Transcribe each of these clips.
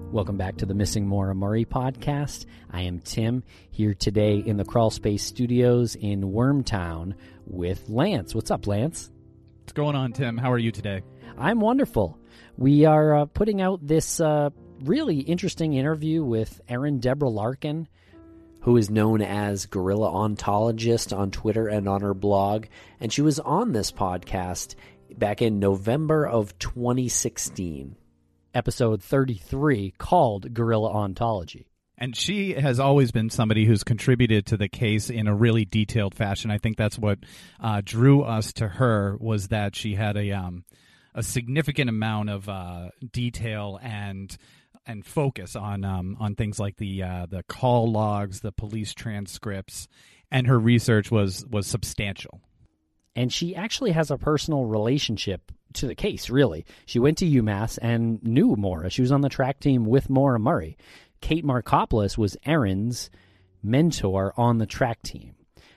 Welcome back to the Missing Maura Murray podcast. I am Tim, here today in the Crawl Space Studios in Wormtown with Lance. What's up, Lance? What's going on, Tim? How are you today? I'm wonderful. We are putting out this really interesting interview with Erin Deborah Larkin, who is known as Gorilla Ontologist on Twitter and on her blog. And she was on this podcast back in November of 2016. Episode 33, called Gorilla Ontology. And she has always been somebody who's contributed to the case in a really detailed fashion. I think that's what drew us to her, was that she had a significant amount of detail and focus on things like the call logs, the police transcripts, and her research was substantial. And she actually has a personal relationship to the case, really. She went to UMass and knew Maura. She was on the track team with Maura Murray. Kate Markopoulos was Erin's mentor on the track team.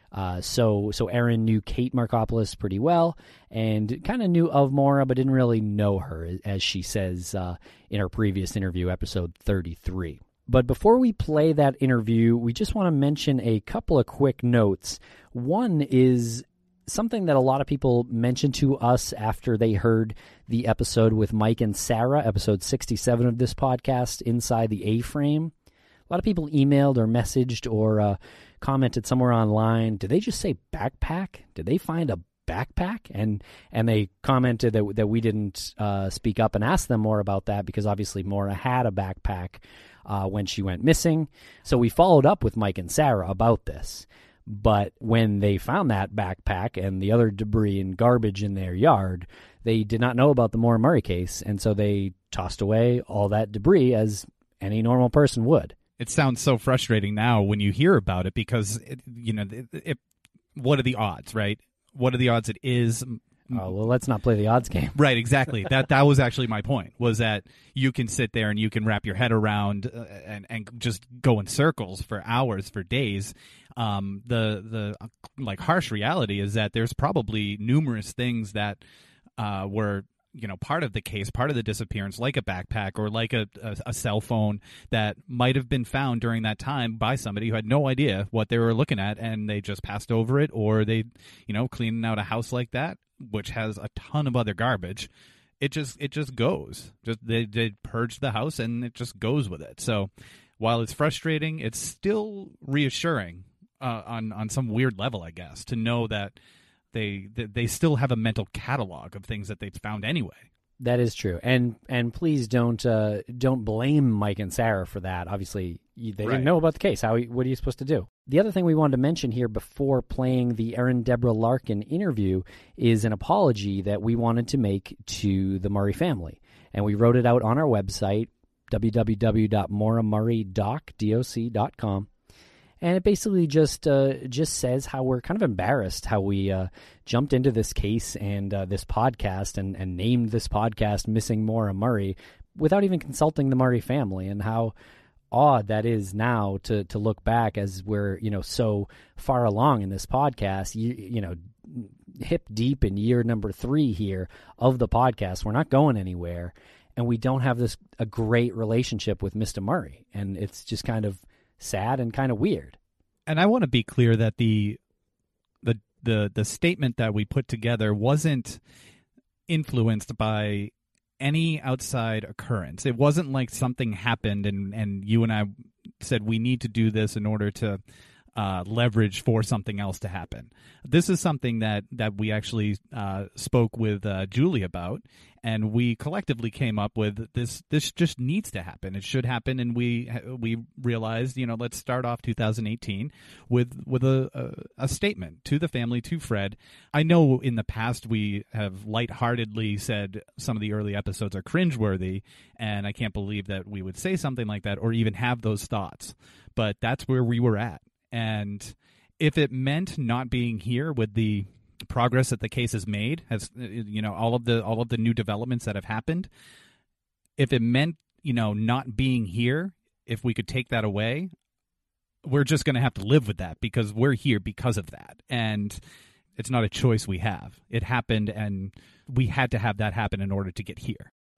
So Erin knew Kate Markopoulos pretty well and kind of knew of Maura, but didn't really know her, as she says in her previous interview, episode 33. But before we play that interview, we just want to mention a couple of quick notes. One is something that a lot of people mentioned to us after they heard the episode with Mike and Sarah, episode 67 of this podcast, Inside the A-Frame. A lot of people emailed or messaged or commented somewhere online, did they just say backpack? Did they find a backpack? And they commented that we didn't speak up and ask them more about that, because obviously Maura had a backpack when she went missing. So we followed up with Mike and Sarah about this. But when they found that backpack and the other debris and garbage in their yard, they did not know about the Maura Murray case, and so they tossed away all that debris as any normal person would. It sounds so frustrating now when you hear about it, because, what are the odds, right? What are the odds it is? Oh, well, let's not play the odds game. Right, exactly. That was actually my point, was that you can sit there and you can wrap your head around and just go in circles for hours, for days. The harsh reality is that there's probably numerous things that were part of the case, part of the disappearance, like a backpack or like a cell phone, that might have been found during that time by somebody who had no idea what they were looking at, and they just passed over it, or they, cleaning out a house like that, which has a ton of other garbage. It just goes. They purge the house and it just goes with it. So while it's frustrating, it's still reassuring on some weird level, I guess, to know that they still have a mental catalog of things that they've found anyway. That is true, and please don't blame Mike and Sarah for that. Obviously, they didn't know about the case. What are you supposed to do? The other thing we wanted to mention here before playing the Erin Deborah Larkin interview is an apology that we wanted to make to the Murray family, and we wrote it out on our website, www.mauramurraydoc.com. And it basically just says how we're kind of embarrassed how we jumped into this case and this podcast and named this podcast Missing Maura Murray without even consulting the Murray family, and how odd that is now to look back as we're so far along in this podcast, hip deep in year number 3 here of the podcast. We're not going anywhere, and we don't have a great relationship with Mr. Murray, and it's just kind of sad and kind of weird. And I want to be clear that the statement that we put together wasn't influenced by any outside occurrence. It wasn't like something happened and you and I said we need to do this in order to leverage for something else to happen. This is something that we actually spoke with Julie about, and we collectively came up with this just needs to happen. It should happen, and we realized, let's start off 2018 with a statement to the family, to Fred. I know in the past we have lightheartedly said some of the early episodes are cringeworthy, and I can't believe that we would say something like that or even have those thoughts. But that's where we were at. And if it meant not being here with the progress that the case has made, has all of the new developments that have happened, if it meant not being here, if we could take that away, we're just going to have to live with that, because we're here because of that, and it's not a choice we have. It happened, and we had to have that happen in order to get here.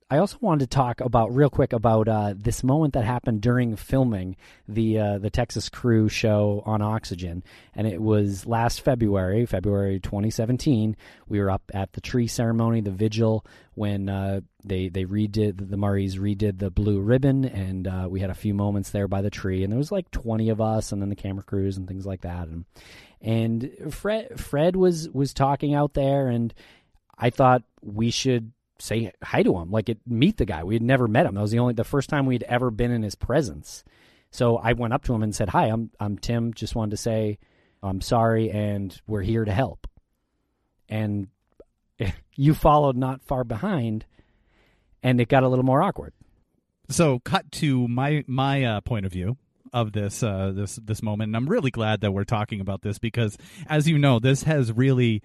I also wanted to talk about real quick about this moment that happened during filming the Texas Crew show on Oxygen, and it was last February 2017. We were up at the tree ceremony, the vigil, when they redid the Murrays redid the blue ribbon, and we had a few moments there by the tree, and there was like 20 of us, and then the camera crews and things like that, and Fred was talking out there, and I thought we should say hi to him, meet the guy. We had never met him. That was the first time we'd ever been in his presence. So I went up to him and said, "Hi, I'm Tim. Just wanted to say I'm sorry, and we're here to help." And you followed not far behind, and it got a little more awkward. So, cut to my point of view of this moment, and I'm really glad that we're talking about this because, as you know, this has really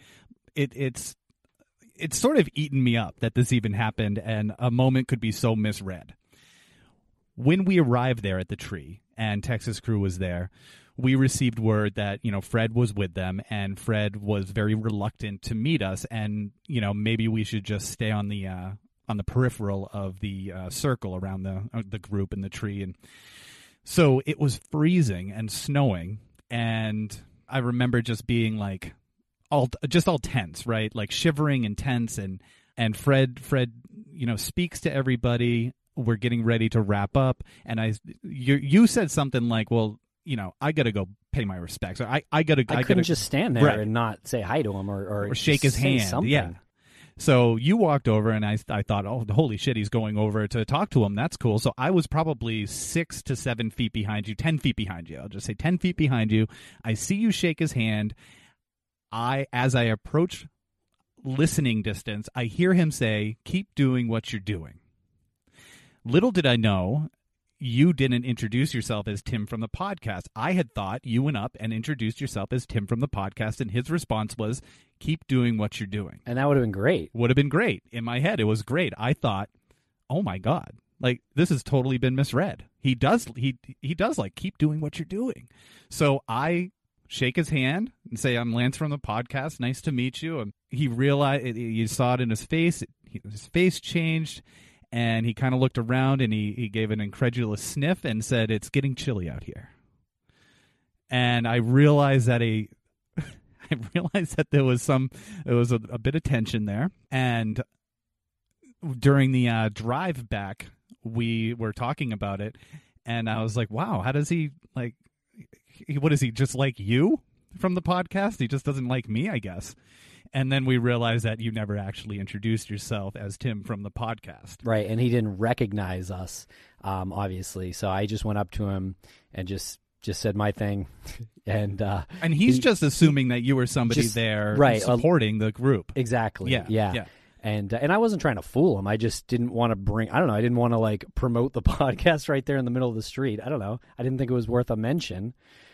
it's sort of eaten me up that this even happened, and a moment could be so misread. When we arrived there at the tree and Texas Crew was there, we received word that, Fred was with them, and Fred was very reluctant to meet us, and, maybe we should just stay on the peripheral of the circle around the group and the tree. And so it was freezing and snowing, and I remember just being like, all tense, right? Like shivering and tense, and Fred, speaks to everybody. We're getting ready to wrap up, and you said something like, "Well, I got to go pay my respects." So I couldn't just stand there right. and not say hi to him or shake his hand. Something. Yeah. So you walked over, and I thought, "Oh, holy shit, he's going over to talk to him. That's cool." So I was probably 6 to 7 feet behind you, 10 feet behind you. I'll just say 10 feet behind you. I see you shake his hand. As I approach listening distance, I hear him say, "Keep doing what you're doing." Little did I know, you didn't introduce yourself as Tim from the podcast. I had thought you went up and introduced yourself as Tim from the podcast, and his response was, "Keep doing what you're doing." And that would have been great. Would have been great. In my head, it was great. I thought, oh my God, this has totally been misread. He does keep doing what you're doing. So I shake his hand and say, "I'm Lance from the podcast. Nice to meet you." And he realized, you saw it in his face. His face changed, and he kind of looked around, and he gave an incredulous sniff and said, "It's getting chilly out here." And I realized that there was a bit of tension there. And during the drive back, we were talking about it, and I was like, "Wow, how does he what is he, just like you from the podcast? He just doesn't like me, I guess." And then we realized that you never actually introduced yourself as Tim from the podcast. Right, and he didn't recognize us, obviously. So I just went up to him and just said my thing. And he's just assuming that you were somebody there supporting the group. Exactly, yeah. And I wasn't trying to fool him. I just didn't want to I didn't want to promote the podcast right there in the middle of the street. I don't know. I didn't think it was worth a mention.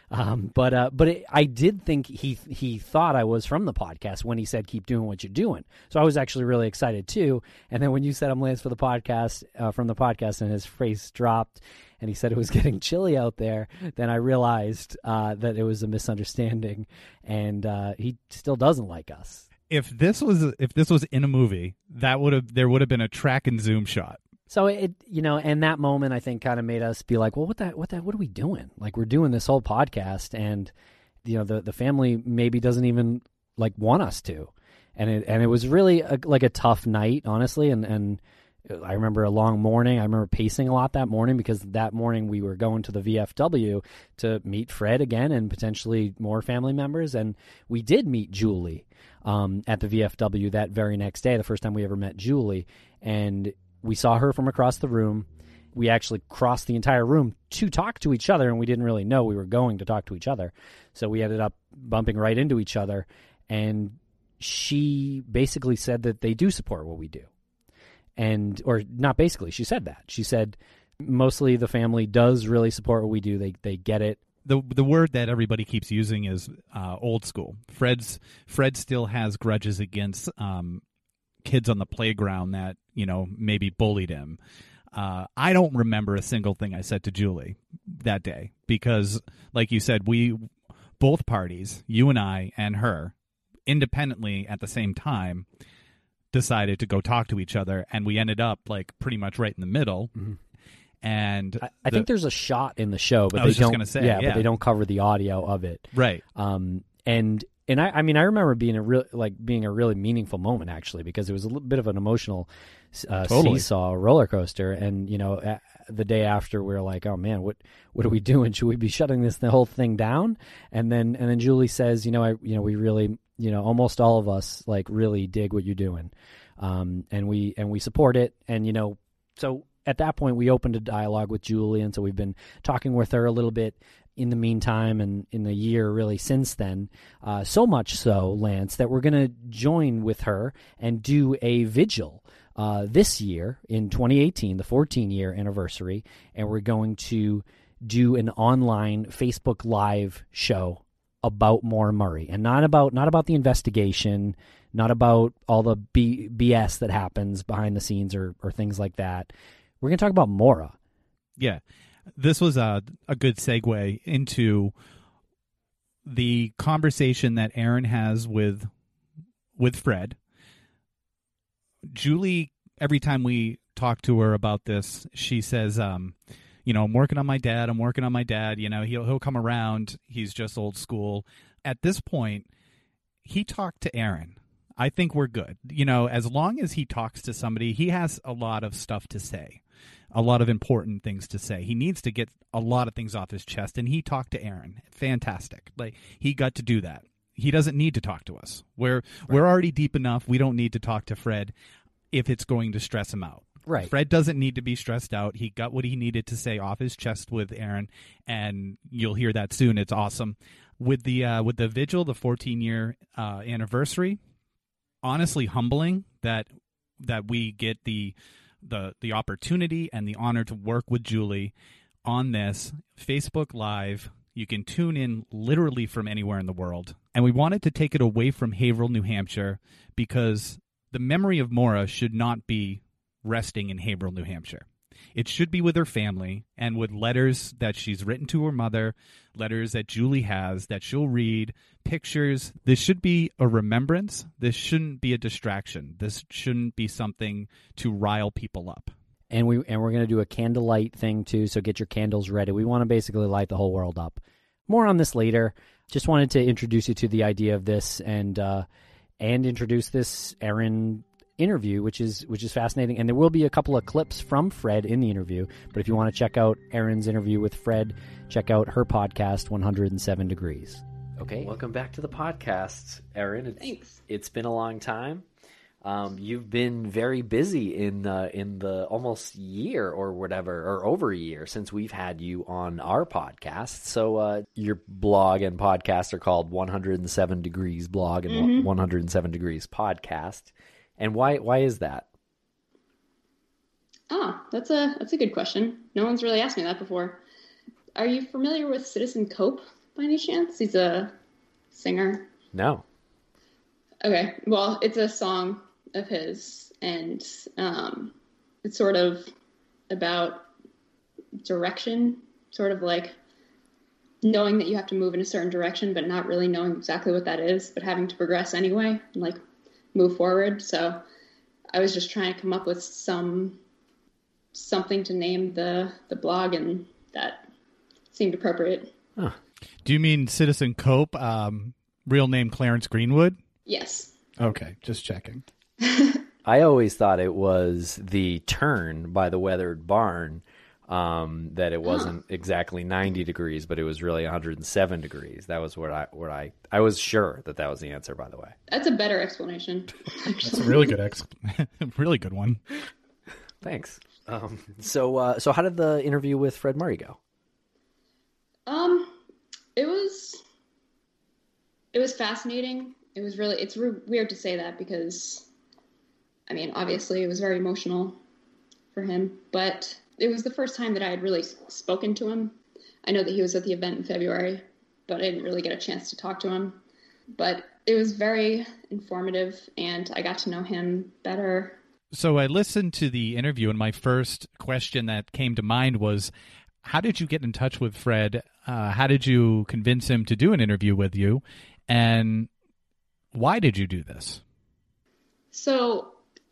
I did think he thought I was from the podcast when he said, "Keep doing what you're doing." So I was actually really excited too. And then when you said, "I'm Lance for the podcast," from the podcast, and his face dropped, and he said it was getting chilly out there, then I realized that it was a misunderstanding, and he still doesn't like us. If this was in a movie, there would have been a track and zoom shot. So and that moment I think kind of made us be like, well, what are we doing? We're doing this whole podcast, and the family maybe doesn't even want us to, and it was really a tough night, honestly, and I remember a long morning. I remember pacing a lot that morning because that morning we were going to the VFW to meet Fred again and potentially more family members, and we did meet Julie at the VFW that very next day, the first time we ever met Julie, and we saw her from across the room. We actually crossed the entire room to talk to each other, and we didn't really know we were going to talk to each other. So we ended up bumping right into each other, and she basically said that they do support what we do. Or not basically, she said that. She said mostly the family does really support what we do. They get it. The word that everybody keeps using is old school. Fred still has grudges against kids on the playground that maybe bullied him. I don't remember a single thing I said to Julie that day because, like you said, we both parties, you and I and her, independently at the same time, decided to go talk to each other, and we ended up like pretty much right in the middle. Mm-hmm. And I think there's a shot in the show, but I was they just don't. gonna say, yeah. But they don't cover the audio of it. Right. And I mean, I remember being a really meaningful moment actually, because it was a little bit of an emotional seesaw roller coaster. And the day after, we were like, oh man, what are we doing? Should we be shutting the whole thing down? And then Julie says, we really, almost all of us like really dig what you're doing, and we support it. And so at that point, we opened a dialogue with Julie, and so we've been talking with her a little bit in the meantime and in the year really since then. So much so, Lance, that we're going to join with her and do a vigil this year in 2018, the 14-year anniversary, and we're going to do an online Facebook Live show about Maura Murray, and not about the investigation, not about all the BS that happens behind the scenes or things like that. We're going to talk about Maura. Yeah. This was a good segue into the conversation that Aaron has with Fred. Julie, every time we talk to her about this, she says, I'm working on my dad. He'll come around. He's just old school. At this point, he talked to Aaron. I think we're good. As long as he talks to somebody, he has a lot of stuff to say. A lot of important things to say. He needs to get a lot of things off his chest, and he talked to Aaron. Fantastic. Like, he got to do that. He doesn't need to talk to us. We're already deep enough. We don't need to talk to Fred if it's going to stress him out. Right. Fred doesn't need to be stressed out. He got what he needed to say off his chest with Aaron, and you'll hear that soon. It's awesome. With the vigil, the 14-year anniversary, honestly humbling that we get the opportunity and the honor to work with Julie on this Facebook Live. You can tune in literally from anywhere in the world. And we wanted to take it away from Haverhill, New Hampshire, because the memory of Maura should not be resting in Haverhill, New Hampshire. It should be with her family and with letters that she's written to her mother, letters that Julie has that she'll read, pictures. This should be a remembrance. This shouldn't be a distraction. This shouldn't be something to rile people up. And we're going to do a candlelight thing too, so get your candles ready. We want to basically light the whole world up. More on this later. Just wanted to introduce you to the idea of this and introduce this Aaron interview, which is fascinating. And there will be a couple of clips from Fred in the interview. But if you want to check out Aaron's interview with Fred, check out her podcast, 107 Degrees. Okay, welcome back to the podcast, Aaron. Thanks. It's been a long time. You've been very busy in the almost year or whatever, or over a year since we've had you on our podcast. So your blog and podcast are called 107 Degrees Blog and 107 Degrees Podcast. And why is that? That's a good question. No one's really asked me that before. Are you familiar with Citizen Cope by any chance? He's a singer. No. Okay, well, it's a song of his, and it's sort of about direction, sort of like knowing that you have to move in a certain direction, but not really knowing exactly what that is, but having to progress anyway, and like move forward. So I was just trying to come up with something to name the blog, and that seemed appropriate. Huh. Do you mean Citizen Cope, real name Clarence Greenwood? Yes. Okay, just checking. I always thought it was the turn by the Weathered Barn, that it wasn't exactly 90 degrees, but it was really 107 degrees. That was what I was sure that was the answer, by the way. That's a better explanation. That's a really good really good one. Thanks. So how did the interview with Fred Murray go? It was fascinating. It was really, it's weird to say that because, I mean, obviously it was very emotional for him, but it was the first time that I had really spoken to him. I know that he was at the event in February, but I didn't really get a chance to talk to him. But it was very informative, and I got to know him better. So I listened to the interview, and my first question that came to mind was, how did you get in touch with Fred? How did you convince him to do an interview with you? And why did you do this? So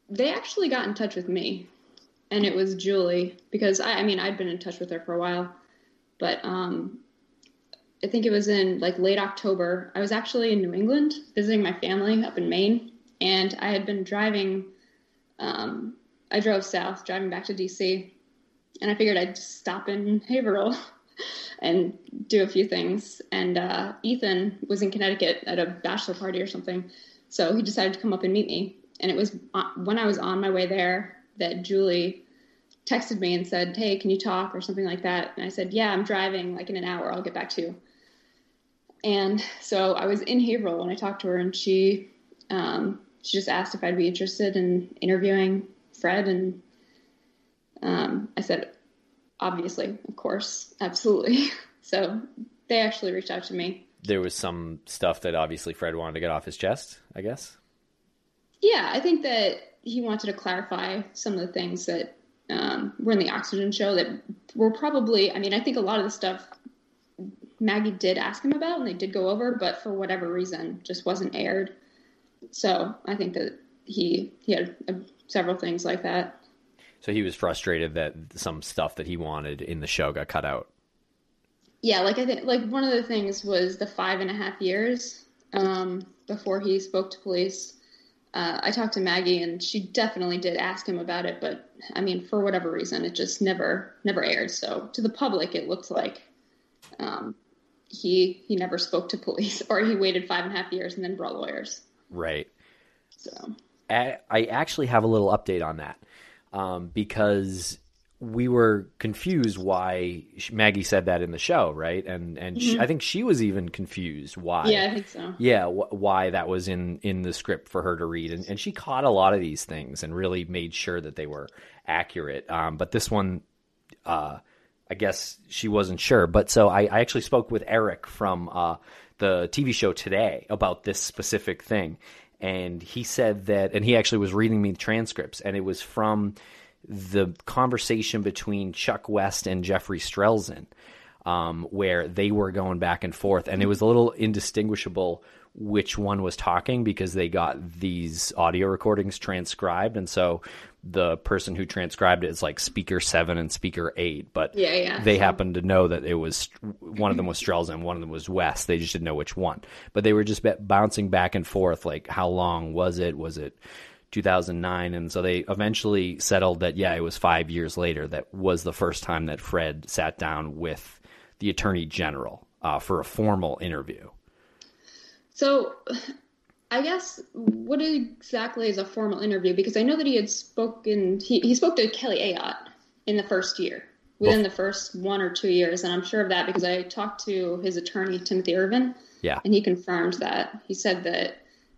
they actually got in touch with me, and it was Julie, because I mean, I'd been in touch with her for a while, but I think it was in like late October. I was actually in New England visiting my family up in Maine, and I had been driving. I drove south, driving back to DC, and I figured I'd just stop in Haverhill and do a few things. And Ethan was in Connecticut at a bachelor party or something, so he decided to come up and meet me. And it was when I was on my way there that Julie texted me and said, "Hey, can you talk?" or something like that. And I said, "Yeah, I'm driving, like in an hour, I'll get back to you." And so I was in Haverhill when I talked to her, and she just asked if I'd be interested in interviewing Fred. And I said, obviously, of course, absolutely. So they actually reached out to me. There was some stuff that obviously Fred wanted to get off his chest, I guess. Yeah, I think that he wanted to clarify some of the things that were in the Oxygen show that were probably, I mean, I think a lot of the stuff Maggie did ask him about and they did go over, but for whatever reason just wasn't aired. So I think that he had several things like that. So he was frustrated that some stuff that he wanted in the show got cut out. Yeah, like I think like one of the things was the 5.5 years before he spoke to police. I talked to Maggie, and she definitely did ask him about it, but I mean, for whatever reason, it just never aired. So to the public, it looked like he never spoke to police, or he waited 5.5 years and then brought lawyers. Right. So I actually have a little update on that because we were confused why Maggie said that in the show, right? And mm-hmm. I think she was even confused why. Yeah, I think so. Yeah, why that was in the script for her to read. And she caught a lot of these things and really made sure that they were accurate. But this one, I guess she wasn't sure. But so I actually spoke with Eric from the TV show Today about this specific thing. And he said that, and he actually was reading me the transcripts, and it was from the conversation between Chuck West and Jeffrey Strelzin, where they were going back and forth, and it was a little indistinguishable which one was talking because they got these audio recordings transcribed, and so the person who transcribed it is like speaker 7 and speaker 8, but they happened to know that it was one of them was Strelzin, one of them was West. They just didn't know which one, but they were just bouncing back and forth, like how long was it? Was it 2009? And so they eventually settled that, yeah, it was 5 years later. That was the first time that Fred sat down with the Attorney General for a formal interview. So I guess what exactly is a formal interview? Because I know that he had spoken, he spoke to Kelly Ayotte in the first year, within the first 1 or 2 years. And I'm sure of that because I talked to his attorney, Timothy Irvin. Yeah. And he confirmed that. He said that,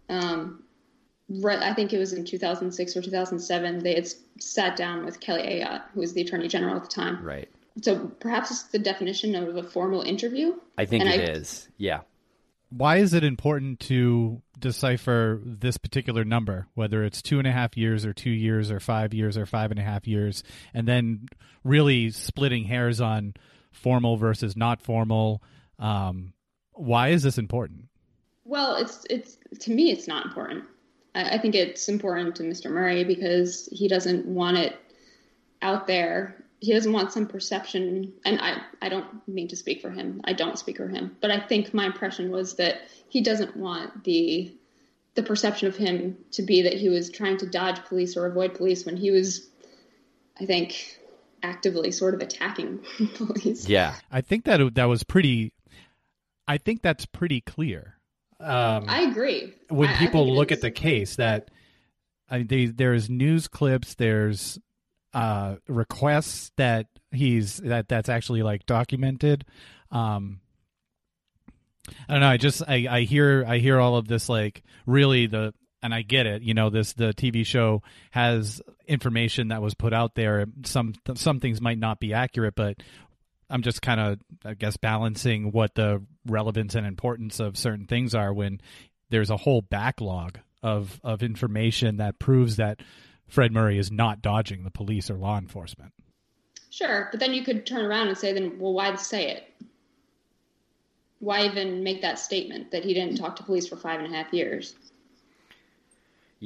I think it was in 2006 or 2007, they had sat down with Kelly Ayotte, who was the Attorney General at the time. Right. So perhaps it's the definition of a formal interview? I think it is, yeah. Why is it important to decipher this particular number, whether it's 2.5 years or 2 years or 5 years or 5.5 years, and then really splitting hairs on formal versus not formal? Why is this important? Well, it's to me, it's not important. I think it's important to Mr. Murray because he doesn't want it out there. He doesn't want some perception, and I don't mean to speak for him. I don't speak for him. But I think my impression was that he doesn't want the perception of him to be that he was trying to dodge police or avoid police when he was, I think, actively sort of attacking police. Yeah. I think that was pretty, I think that's pretty clear. I agree. When people look at the case, that there's news clips, there's requests that that's actually like documented. I don't know. I hear all of this, like really and I get it. You know, the TV show has information that was put out there. Some things might not be accurate, but I'm just kind of, I guess, balancing what the relevance and importance of certain things are when there's a whole backlog of information that proves that Fred Murray is not dodging the police or law enforcement. Sure, but then you could turn around and say, then, well, why say it? Why even make that statement that he didn't talk to police for 5.5 years? Yeah,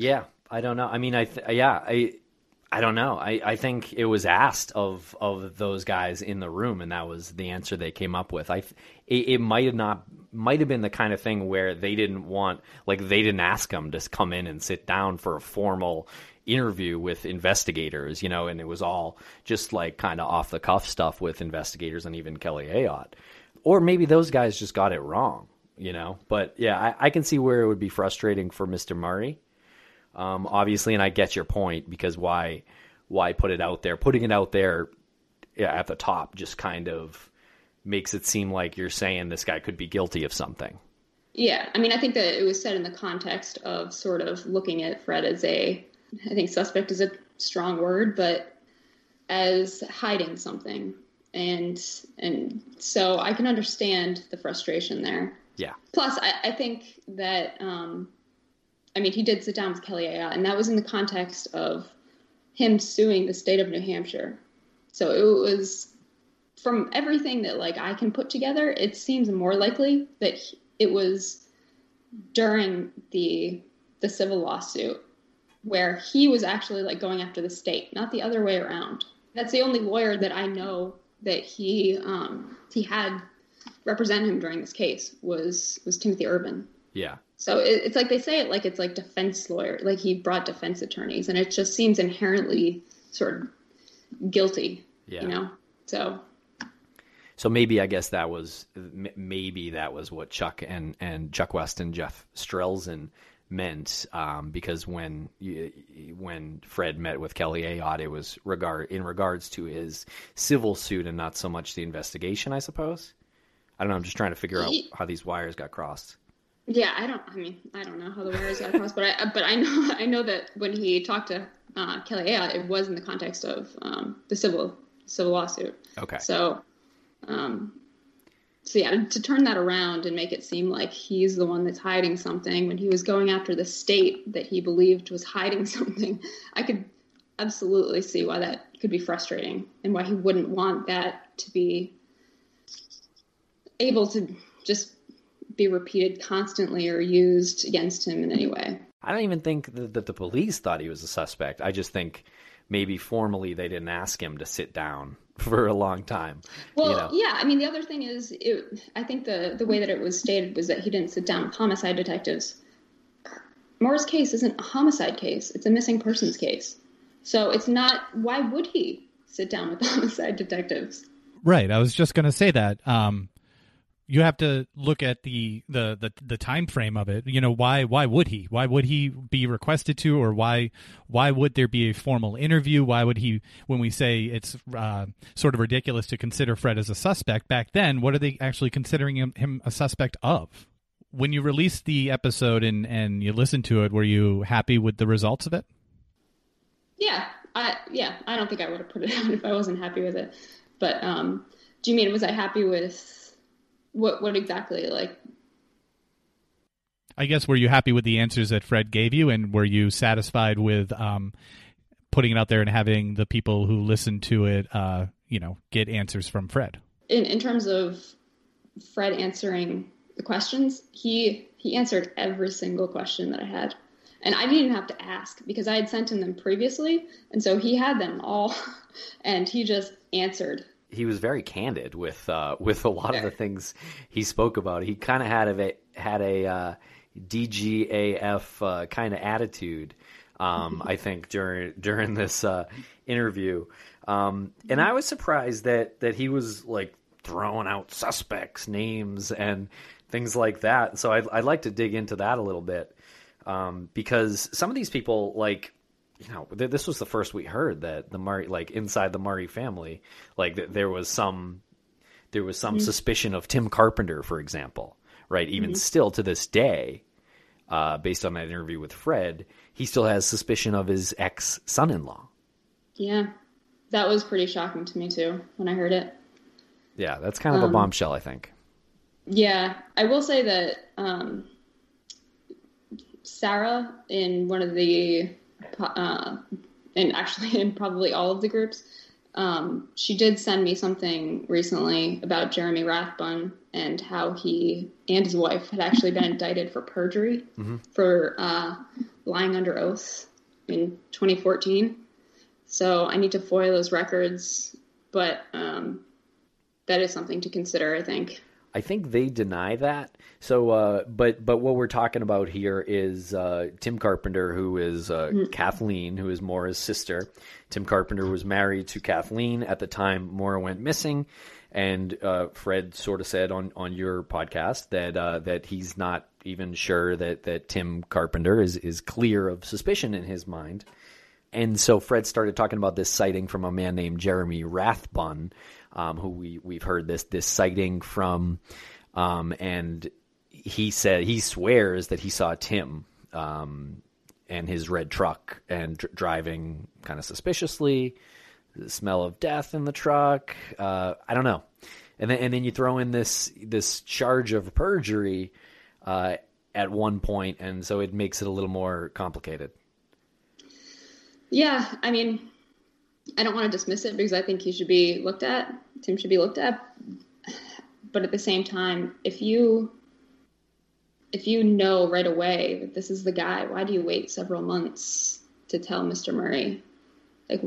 I don't know. I mean, I don't know. I think it was asked of those guys in the room, and that was the answer they came up with. It might have been the kind of thing where they didn't ask them to come in and sit down for a formal interview with investigators, and it was all just like kind of off the cuff stuff with investigators and even Kelly Ayotte. Or maybe those guys just got it wrong, But yeah, I can see where it would be frustrating for Mr. Murray. Obviously, and I get your point, because why put it out there? Putting it out there at the top just kind of makes it seem like you're saying this guy could be guilty of something. Yeah, I mean, I think that it was said in the context of sort of looking at Fred as I think suspect is a strong word, but as hiding something. And so I can understand the frustration there. Yeah. Plus, I think that, he did sit down with Kelly Ayotte, and that was in the context of him suing the state of New Hampshire. So it was, from everything that I can put together, it seems more likely that it was during the civil lawsuit where he was actually going after the state, not the other way around. That's the only lawyer that I know that he had represent him during this case was Timothy Urban. Yeah. So it's like they say it like it's like defense lawyer, like he brought defense attorneys, and it just seems inherently sort of guilty, So maybe I guess that was what Chuck and Chuck West and Jeff Strelzin meant, because when Fred met with Kelly Ayotte, it was in regards to his civil suit and not so much the investigation, I suppose. I don't know. I'm just trying to figure out how these wires got crossed. Yeah, I don't know how the wires got crossed, but I know that when he talked to Kelly Ayotte, it was in the context of the civil lawsuit. Okay. So yeah, to turn that around and make it seem like he's the one that's hiding something when he was going after the state that he believed was hiding something, I could absolutely see why that could be frustrating and why he wouldn't want that to be able to just be repeated constantly or used against him in any way. I don't even think that the police thought he was a suspect. I just think maybe formally they didn't ask him to sit down for a long time. Well, yeah. I mean, the other thing is, I think the way that it was stated was that he didn't sit down with homicide detectives. Moore's case isn't a homicide case. It's a missing persons case. So it's not, why would he sit down with the homicide detectives? Right. I was just going to say that. You have to look at the time frame of it. Why would he? Why would he be requested to, or why would there be a formal interview? Why would he, when we say it's sort of ridiculous to consider Fred as a suspect, back then, what are they actually considering him a suspect of? When you released the episode and you listened to it, were you happy with the results of it? Yeah. I don't think I would have put it out if I wasn't happy with it. But do you mean, was I happy with what exactly, I guess, were you happy with the answers that Fred gave you, and were you satisfied with putting it out there and having the people who listened to it, get answers from Fred? In terms of Fred answering the questions, he answered every single question that I had. And I didn't even have to ask, because I had sent him them previously, and so he had them all, and he just answered. He was very candid with a lot of the things he spoke about. He kind of had a DGAF kind of attitude, I think, during this interview. And I was surprised that he was throwing out suspects' names and things like that. So I'd like to dig into that a little bit, because some of these people, this was the first we heard that the Murray, inside the Murray family, there was some suspicion of Tim Carpenter, for example, right? Even still to this day, based on that interview with Fred, he still has suspicion of his ex-son-in-law. Yeah, that was pretty shocking to me too when I heard it. Yeah, that's kind of a bombshell, I think. Yeah, I will say that Sarah, in one of the and actually in probably all of the groups, she did send me something recently about Jeremy Rathbun and how he and his wife had actually been indicted for perjury, for lying under oath in 2014. So I need to FOIA those records, but that is something to consider, I think. I think they deny that. So, but what we're talking about here is Tim Carpenter, who is Kathleen, who is Maura's sister. Tim Carpenter was married to Kathleen at the time Maura went missing, and Fred sort of said on your podcast that he's not even sure that Tim Carpenter is clear of suspicion in his mind. And so Fred started talking about this sighting from a man named Jeremy Rathbun, who we've heard this sighting from, and he said he swears that he saw Tim and his red truck and driving kind of suspiciously, the smell of death in the truck. I don't know, and then you throw in this charge of perjury at one point, and so it makes it a little more complicated. Yeah, I mean, I don't want to dismiss it because I think he should be looked at. Tim should be looked at. But at the same time, if you know right away that this is the guy, why do you wait several months to tell Mr. Murray? Like,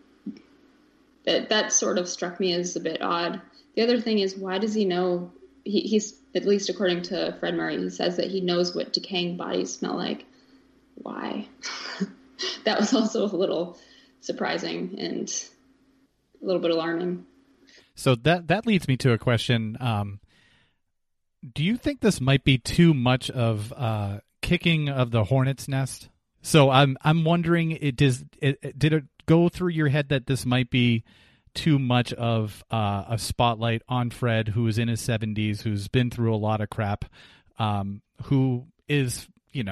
that sort of struck me as a bit odd. The other thing is, why does he know? He's, at least according to Fred Murray, he says that he knows what decaying bodies smell like. Why? That was also a little surprising and a little bit alarming. So that leads me to a question. Do you think this might be too much of kicking of the hornet's nest? So I'm wondering, did it go through your head that this might be too much of a spotlight on Fred, who is in his 70s, who's been through a lot of crap, who is,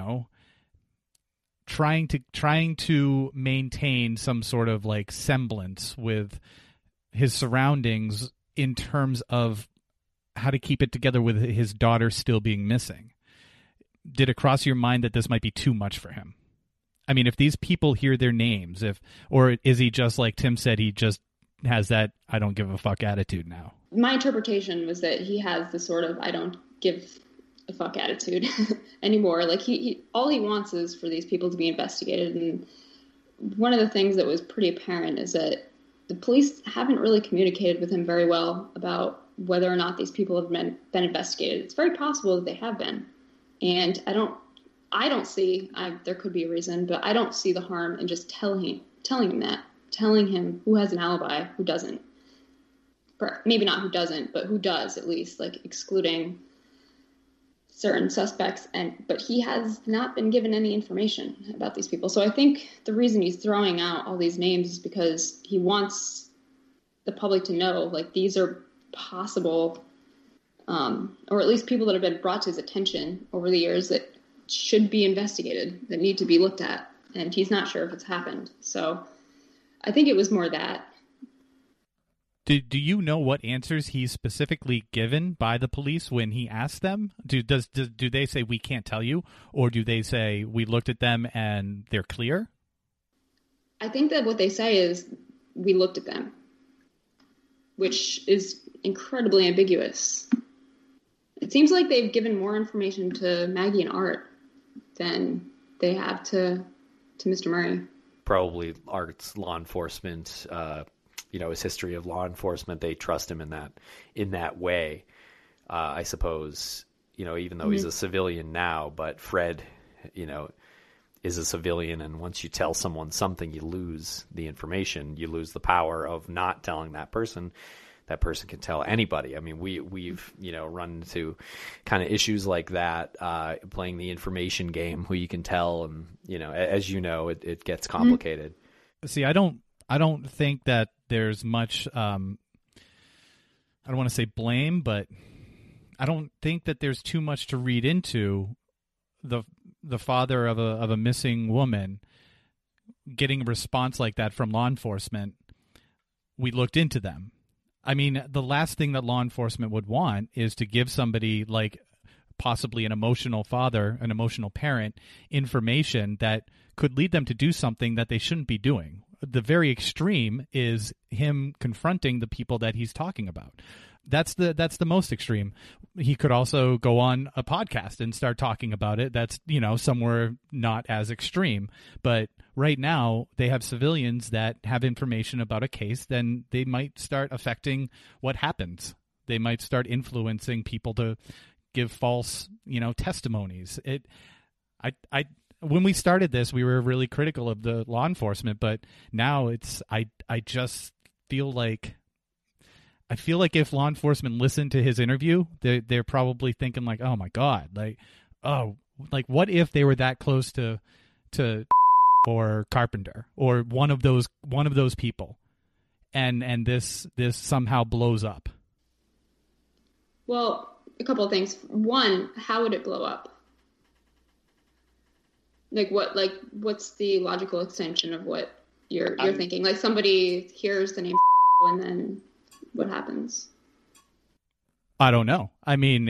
trying to maintain some sort of like semblance with his surroundings in terms of how to keep it together with his daughter still being missing. Did it cross your mind that this might be too much for him? I mean, if these people hear their names, or is he just like Tim said, he just has that I don't give a fuck attitude now? My interpretation was that he has the sort of I don't give a fuck attitude anymore. Like he all he wants is for these people to be investigated. And one of the things that was pretty apparent is that the police haven't really communicated with him very well about whether or not these people have been investigated. It's very possible that they have been. And I don't see, there could be a reason, but I don't see the harm in just telling him who has an alibi, who doesn't. Maybe not who doesn't, but who does at least, like excluding certain suspects. But he has not been given any information about these people. So I think the reason he's throwing out all these names is because he wants the public to know, like, these are possible, or at least people that have been brought to his attention over the years that should be investigated, that need to be looked at. And he's not sure if it's happened. So I think it was more that. Do you know what answers he's specifically given by the police when he asked them? Do they say we can't tell you, or do they say we looked at them and they're clear? I think that what they say is we looked at them, which is incredibly ambiguous. It seems like they've given more information to Maggie and Art than they have to Mr. Murray. Probably Art's law enforcement. His history of law enforcement, they trust him in that way, I suppose, even though he's a civilian now, but Fred, is a civilian. And once you tell someone something, you lose the information, you lose the power of not telling that person. That person can tell anybody. I mean, we've run into kind of issues like that, playing the information game, who you can tell. And, as it gets complicated. See, I don't think that there's much, I don't want to say blame, but I don't think that there's too much to read into the father of a missing woman getting a response like that from law enforcement. We looked into them. I mean, the last thing that law enforcement would want is to give somebody, like possibly an emotional father, an emotional parent, information that could lead them to do something that they shouldn't be doing. The very extreme is him confronting the people that he's talking about. That's the most extreme. He could also go on a podcast and start talking about it. That's, somewhere not as extreme. But right now they have civilians that have information about a case, then they might start affecting what happens. They might start influencing people to give false, testimonies. When we started this, we were really critical of the law enforcement, but now I just feel like if law enforcement listened to his interview, they're probably thinking like, oh my God, what if they were that close to or Carpenter or one of those people, and this somehow blows up. Well, a couple of things. One, how would it blow up? What's the logical extension of what you're thinking? Like somebody hears the name and then what happens? I don't know. I mean,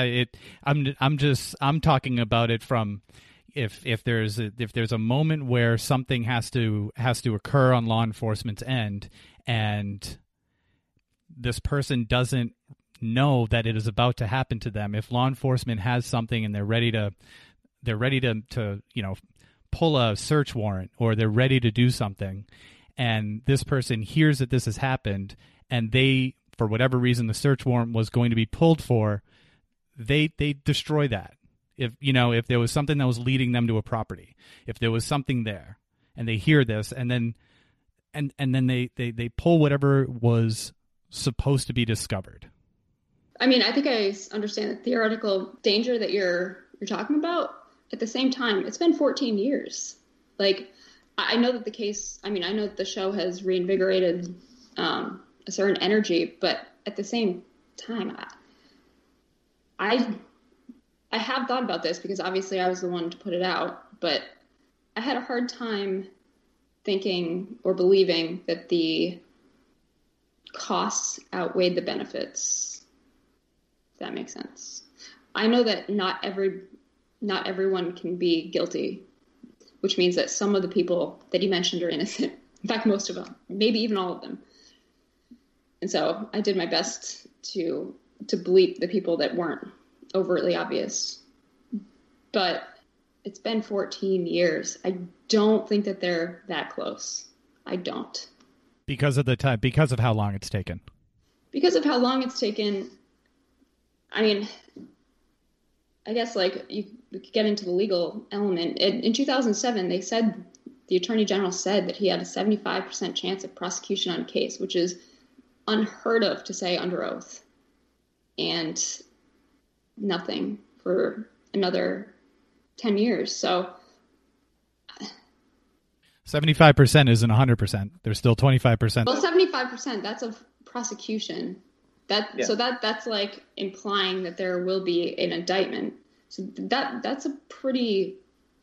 I'm talking about it from if there's a moment where something has to occur on law enforcement's end, and this person doesn't know that it is about to happen to them. If law enforcement has something and they're ready to pull a search warrant, or they're ready to do something, and this person hears that this has happened, and they, for whatever reason, the search warrant was going to be pulled for, they destroy that. If there was something that was leading them to a property, if there was something there, and they hear this, and then they pull whatever was supposed to be discovered. I mean, I think I understand the theoretical danger that you're talking about. At the same time, it's been 14 years. Like, I know that I know that the show has reinvigorated a certain energy, but at the same time, I have thought about this because obviously I was the one to put it out, but I had a hard time thinking or believing that the costs outweighed the benefits. If that makes sense. I know that not everyone can be guilty, which means that some of the people that he mentioned are innocent. In fact, most of them, maybe even all of them. And so I did my best to bleep the people that weren't overtly obvious. But it's been 14 years. I don't think that they're that close. I don't. Because of the time, because of how long it's taken. Because of how long it's taken. I mean, I guess we could get into the legal element. In 2007, the Attorney General said that he had a 75% chance of prosecution on a case, which is unheard of to say under oath. And nothing for another 10 years. So 75% isn't 100%. There's still 25%. Well, 75%, that's a prosecution. So that's like implying that there will be an indictment. So that's a pretty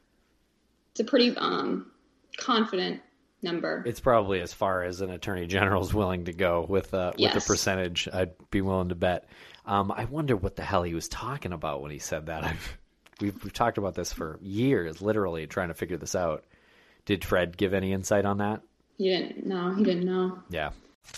confident number. It's probably as far as an attorney general is willing to go with the percentage. I'd be willing to bet. I wonder what the hell he was talking about when he said that. We've talked about this for years, literally trying to figure this out. Did Fred give any insight on that? He didn't know. Yeah.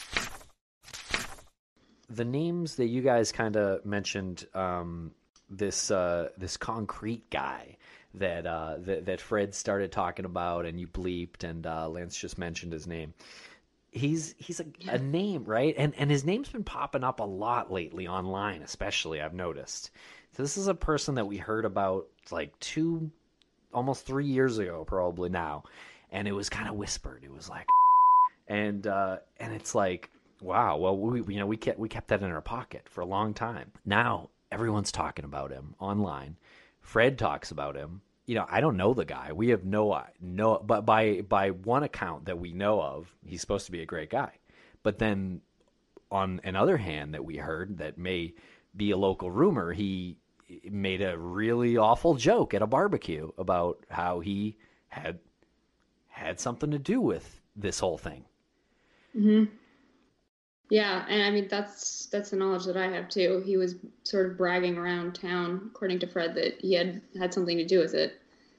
The names that you guys kind of mentioned, this concrete guy that Fred started talking about, and you bleeped, and Lance just mentioned his name. He's a name, right? And his name's been popping up a lot lately online, especially, I've noticed. So this is a person that we heard about like almost 3 years ago, probably now, and it was kind of whispered. It was like, and it's like, wow. Well, we kept that in our pocket for a long time. Now everyone's talking about him online. Fred talks about him. I don't know the guy. We have no, but by one account that we know of, he's supposed to be a great guy. But then on another hand that we heard that may be a local rumor, he made a really awful joke at a barbecue about how he had something to do with this whole thing. Mm-hmm. Yeah, and I mean that's the knowledge that I have too. He was sort of bragging around town, according to Fred, that he had something to do with it.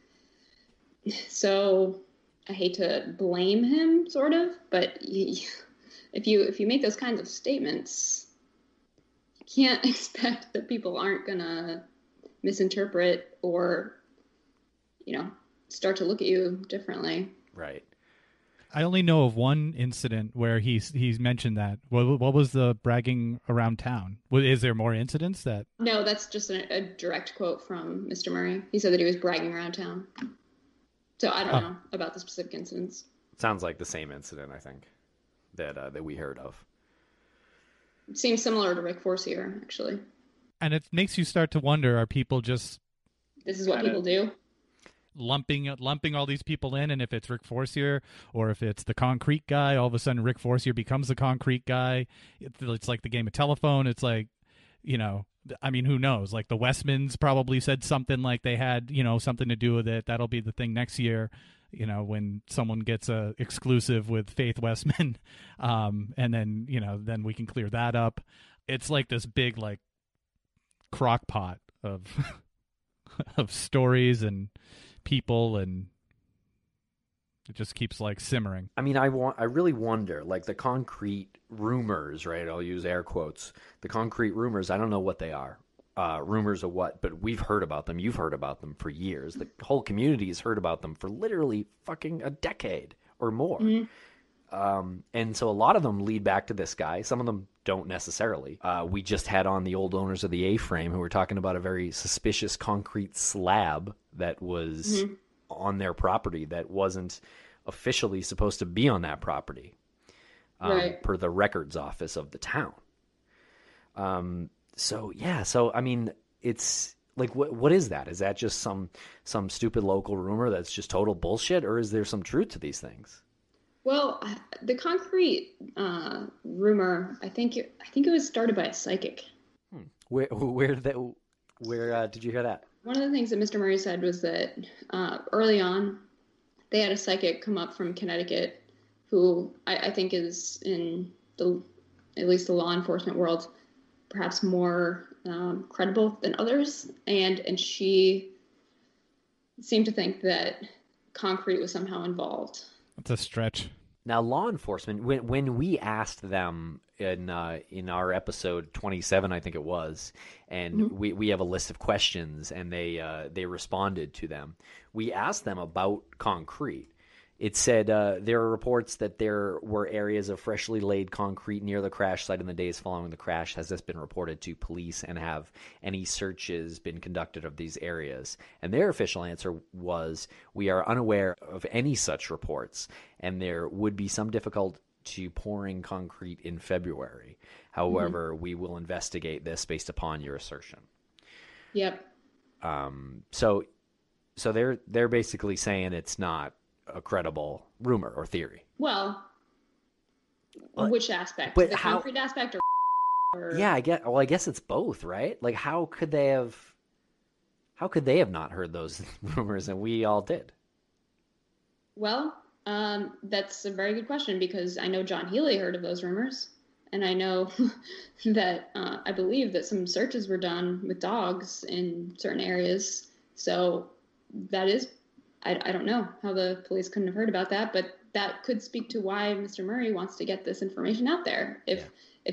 So I hate to blame him, sort of, but if you make those kinds of statements, can't expect that people aren't gonna misinterpret or, start to look at you differently. Right. I only know of one incident where he's mentioned that. What was the bragging around town? Is there more incidents that? No, that's just a direct quote from Mr. Murray. He said that he was bragging around town. So I don't know about the specific incidents. Sounds like the same incident, I think, that we heard of. Seems similar to Rick Forcier, actually. And it makes you start to wonder: are people just This is what people do? lumping all these people in, and if it's Rick Forcier or if it's the concrete guy, all of a sudden Rick Forcier becomes the concrete guy. It's like the game of telephone. It's like, I mean, who knows? Like the Westmans probably said something like they had, something to do with it. That'll be the thing next year, when someone gets a exclusive with Faith Westman, and then, then we can clear that up. It's like this big, like, crock pot of of stories and people, and it just keeps like simmering. I mean, I really wonder, like the concrete rumors, right? I'll use air quotes. The concrete rumors, I don't know what they are. Rumors of what, but we've heard about them. You've heard about them for years. The whole community has heard about them for literally fucking a decade or more. Mm-hmm. And so a lot of them lead back to this guy. Some of them don't necessarily. We just had on the old owners of the A-Frame who were talking about a very suspicious concrete slab that was on their property that wasn't officially supposed to be on that property, per the records office of the town. So I mean, it's like, what is that? Is that just some stupid local rumor that's just total bullshit, or is there some truth to these things? Well, the concrete rumor, I think it was started by a psychic. Where did you hear that? One of the things that Mr. Murray said was that early on, they had a psychic come up from Connecticut who I think is in at least the law enforcement world, perhaps more credible than others, and she seemed to think that concrete was somehow involved. That's a stretch. Now, law enforcement, when we asked them in our episode 27, I think it was, and we have a list of questions, and they responded to them. We asked them about concrete. It said there are reports that there were areas of freshly laid concrete near the crash site in the days following the crash. Has this been reported to police, and have any searches been conducted of these areas? And their official answer was, we are unaware of any such reports, and there would be some difficulty to pouring concrete in February. However, we will investigate this based upon your assertion. Yep. So they're basically saying it's not a credible rumor or theory. Well, which aspect? But the concrete aspect, or yeah, I guess it's both, right? Like, how could they have not heard those rumors and we all did? Well, that's a very good question, because I know John Healy heard of those rumors, and I know that I believe that some searches were done with dogs in certain areas. So that is, I don't know how the police couldn't have heard about that, but that could speak to why Mr. Murray wants to get this information out there. If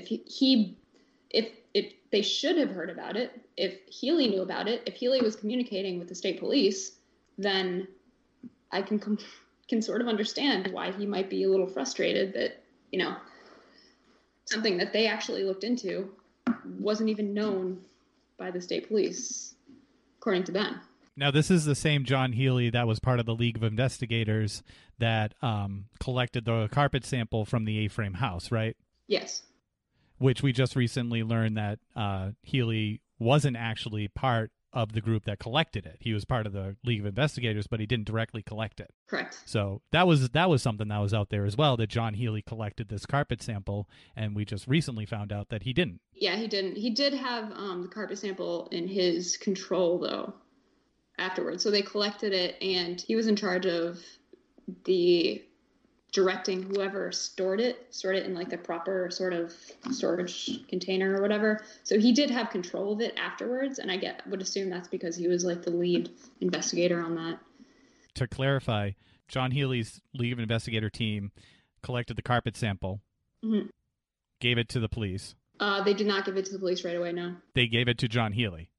they should have heard about it, if Healy knew about it, if Healy was communicating with the state police, then I can sort of understand why he might be a little frustrated that, something that they actually looked into wasn't even known by the state police, according to them. Now, this is the same John Healy that was part of the League of Investigators that collected the carpet sample from the A-Frame house, right? Yes. Which we just recently learned that Healy wasn't actually part of the group that collected it. He was part of the League of Investigators, but he didn't directly collect it. Correct. So that was something that was out there as well, that John Healy collected this carpet sample, and we just recently found out that he didn't. Yeah, he didn't. He did have the carpet sample in his control, though, afterwards. So they collected it, and he was in charge of the directing whoever stored it in like the proper sort of storage container or whatever. So he did have control of it afterwards, and I would assume that's because he was like the lead investigator on that. To clarify, John Healy's League of Investigator team collected the carpet sample, gave it to the police. They did not give it to the police right away, no. They gave it to John Healy,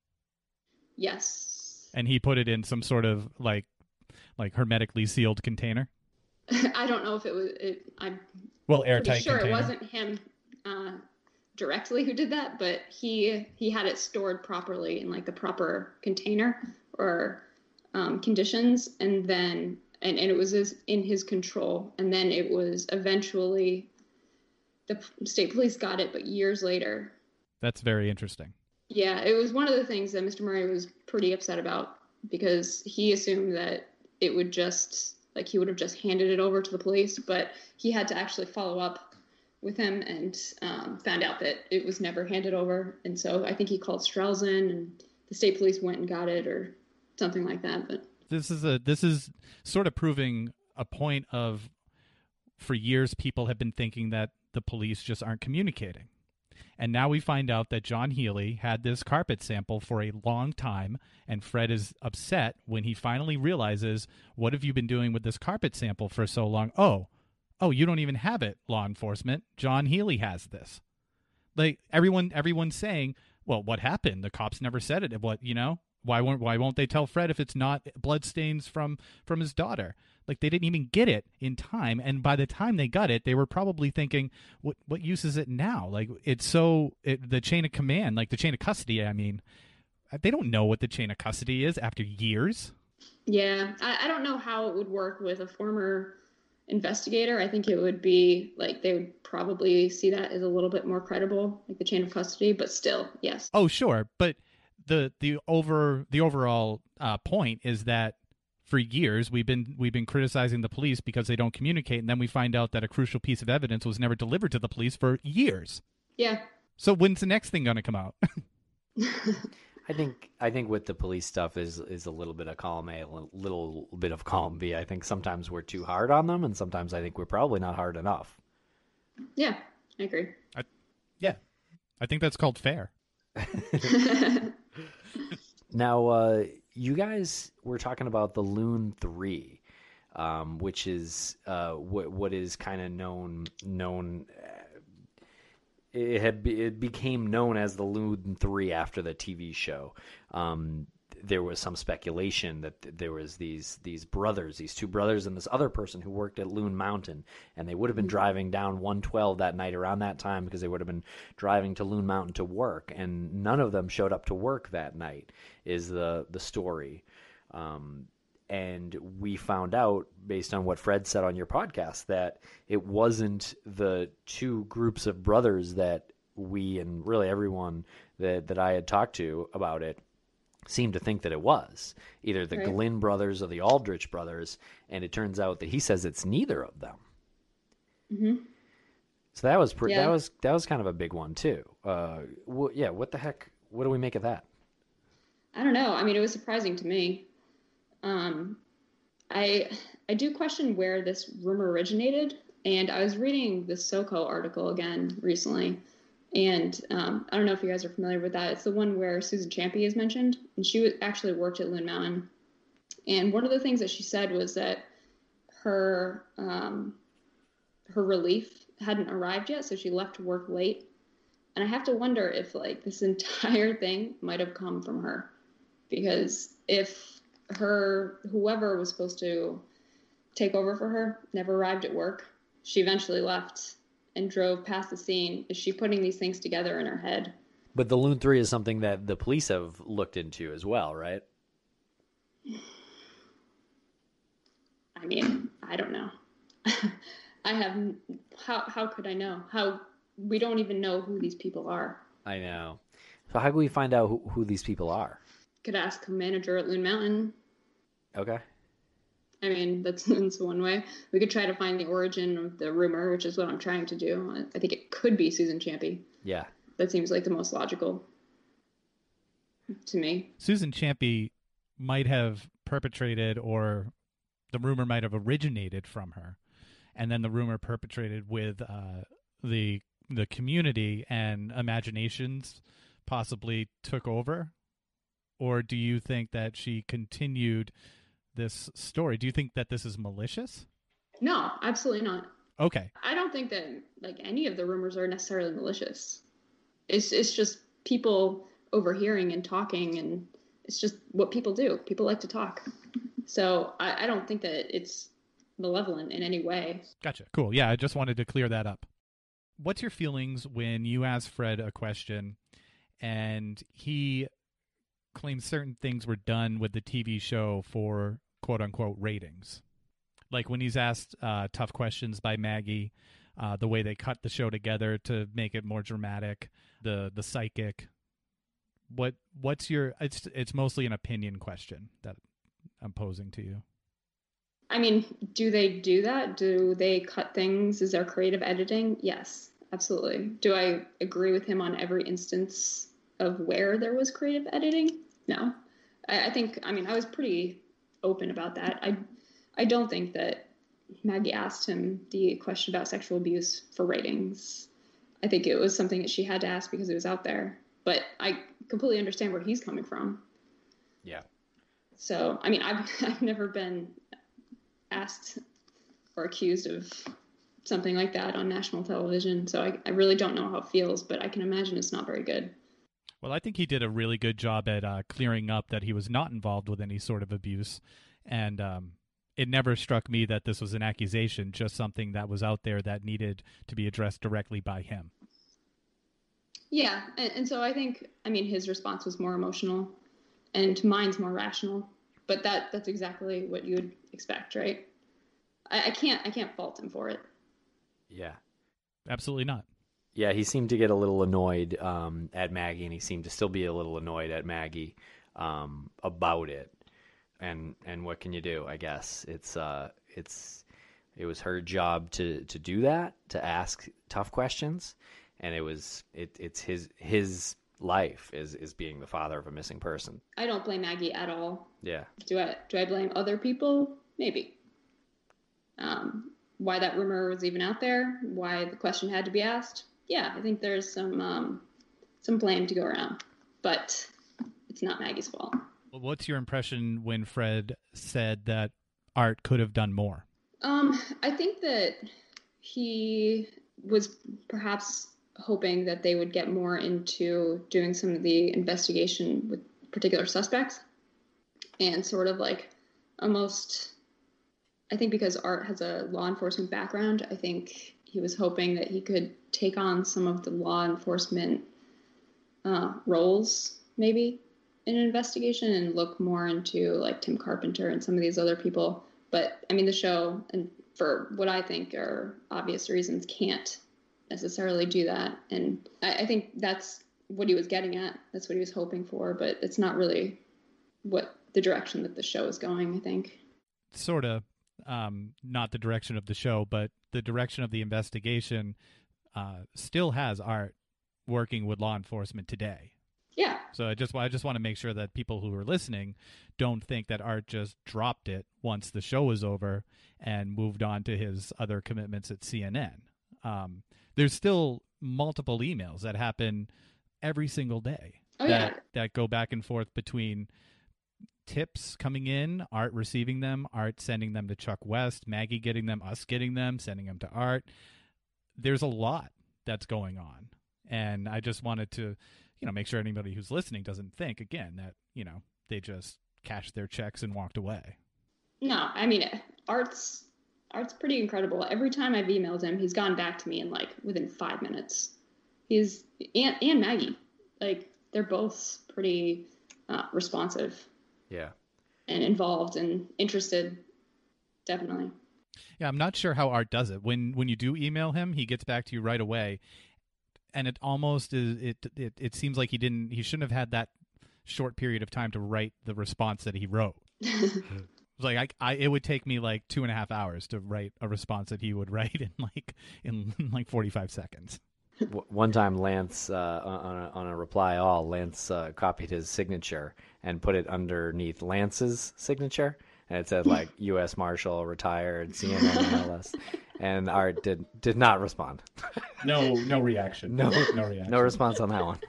Yes. and he put it in some sort of like hermetically sealed container. I don't know if it was. I'm Well, pretty airtight sure container. it wasn't him directly who did that, but he had it stored properly in like the proper container or conditions, and then and it was in his control, and then it was eventually the state police got it, but years later. That's very interesting. Yeah, it was one of the things that Mr. Murray was pretty upset about because he assumed that it would just, like, he would have just handed it over to the police, but he had to actually follow up with him and found out that it was never handed over. And so I think he called Strelzin and the state police went and got it or something like that. But this is sort of proving a point of, for years, people have been thinking that the police just aren't communicating. And now we find out that John Healy had this carpet sample for a long time, and Fred is upset when he finally realizes, what have you been doing with this carpet sample for so long? Oh, you don't even have it, law enforcement. John Healy has this. Like everyone's saying, well, what happened? The cops never said it. What, why won't they tell Fred if it's not bloodstains from his daughter? Like, they didn't even get it in time, and by the time they got it, they were probably thinking, what use is it now? Like, the chain of command, like the chain of custody, I mean, they don't know what the chain of custody is after years. Yeah, I don't know how it would work with a former investigator. I think it would be like they would probably see that as a little bit more credible, like the chain of custody, but still, yes. Oh, sure, but the overall point is that for years we've been criticizing the police because they don't communicate, and then we find out that a crucial piece of evidence was never delivered to the police for years. Yeah. So when's the next thing going to come out? I think with the police stuff is a little bit of column A, a little bit of column B. I think sometimes we're too hard on them, and sometimes I think we're probably not hard enough. Yeah, I agree. I think that's called fair. Now, you guys were talking about the Loon 3, which is what is kind of known. It became known as the Loon 3 after the TV show. There was some speculation that there was these brothers, these two brothers, and this other person who worked at Loon Mountain, and they would have been driving down 112 that night around that time because they would have been driving to Loon Mountain to work, and none of them showed up to work that night. Is the story. And we found out, based on what Fred said on your podcast, that it wasn't the two groups of brothers that we and really everyone that I had talked to about it seemed to think that it was. Either the Glynn brothers or the Aldrich brothers, and it turns out that he says it's neither of them. Mm-hmm. So that was that was kind of a big one too. What the heck? What do we make of that? I don't know. I mean, it was surprising to me. I do question where this rumor originated, and I was reading the SoCo article again recently, and I don't know if you guys are familiar with that. It's the one where Susan Champy is mentioned, and she actually worked at Loon Mountain. And one of the things that she said was that her relief hadn't arrived yet, so she left work late. And I have to wonder if like this entire thing might have come from her, because if whoever was supposed to take over for her never arrived at work, she eventually left and drove past the scene. Is she putting these things together in her head? But the Loon 3 is something that the police have looked into as well, right? I mean, I don't know. How could I know? We don't even know who these people are. I know. So how can we find out who these people are? Could ask a manager at Loon Mountain. Okay. I mean, that's one way. We could try to find the origin of the rumor, which is what I'm trying to do. I think it could be Susan Champy. Yeah. That seems like the most logical to me. Susan Champy might have perpetrated, or the rumor might have originated from her, and then the rumor perpetrated with the community, and imaginations possibly took over. Or do you think that she continued this story? Do you think that this is malicious? No, absolutely not. Okay. I don't think that like any of the rumors are necessarily malicious. It's just people overhearing and talking, and it's just what people do. People like to talk. So I don't think that it's malevolent in any way. Gotcha. Cool. Yeah, I just wanted to clear that up. What's your feelings when you ask Fred a question and he claims certain things were done with the TV show for quote-unquote ratings? Like when he's asked tough questions by Maggie, the way they cut the show together to make it more dramatic, the psychic. What's your? It's mostly an opinion question that I'm posing to you. I mean, do they do that? Do they cut things? Is there creative editing? Yes, absolutely. Do I agree with him on every instance of where there was creative editing? No. I think, I mean, I was pretty open about that. I don't think that Maggie asked him the question about sexual abuse for ratings. I think it was something that she had to ask because it was out there. But I completely understand where he's coming from. Yeah. So, I mean, I've never been asked or accused of something like that on national television. So I really don't know how it feels, but I can imagine it's not very good. Well, I think he did a really good job at clearing up that he was not involved with any sort of abuse. And it never struck me that this was an accusation, just something that was out there that needed to be addressed directly by him. Yeah. And so I think, I mean, his response was more emotional and mine's more rational. But that's exactly what you would expect, right? I can't fault him for it. Yeah. Absolutely not. Yeah, he seemed to get a little annoyed at Maggie, and he seemed to still be a little annoyed at Maggie about it. And what can you do? I guess it was her job to do that, to ask tough questions, and it's his life is being the father of a missing person. I don't blame Maggie at all. Yeah. Do I blame other people? Maybe. Why that rumor was even out there? Why the question had to be asked? Yeah, I think there's some blame to go around, but it's not Maggie's fault. Well, what's your impression when Fred said that Art could have done more? I think that he was perhaps hoping that they would get more into doing some of the investigation with particular suspects and sort of like almost, I think because Art has a law enforcement background, I think he was hoping that he could take on some of the law enforcement roles maybe in an investigation and look more into like Tim Carpenter and some of these other people. But I mean, the show, and for what I think are obvious reasons, can't necessarily do that. And I think that's what he was getting at. That's what he was hoping for, but it's not really what the direction that the show is going, I think. Sort of, not the direction of the show, but the direction of the investigation still has Art working with law enforcement today. Yeah. So I just want to make sure that people who are listening don't think that Art just dropped it once the show was over and moved on to his other commitments at CNN. There's still multiple emails that happen every single day that go back and forth between tips coming in, Art receiving them, Art sending them to Chuck West, Maggie getting them, us getting them, sending them to Art. There's a lot that's going on. And I just wanted to, make sure anybody who's listening doesn't think, again, that, they just cashed their checks and walked away. No, I mean, Art's pretty incredible. Every time I've emailed him, he's gone back to me in within 5 minutes. And Maggie, they're both pretty responsive. Yeah. And involved and interested, definitely. Yeah, I'm not sure how Art does it. When you do email him, he gets back to you right away. And it almost is. It seems like he shouldn't have had that short period of time to write the response that he wrote. Like it would take me 2.5 hours to write a response that he would write in 45 seconds. One time, Lance on a reply all, Lance copied his signature and put it underneath Lance's signature, and it said U.S. Marshal, retired, CNN analyst. And Art did not respond. No reaction. No reaction. No response on that one.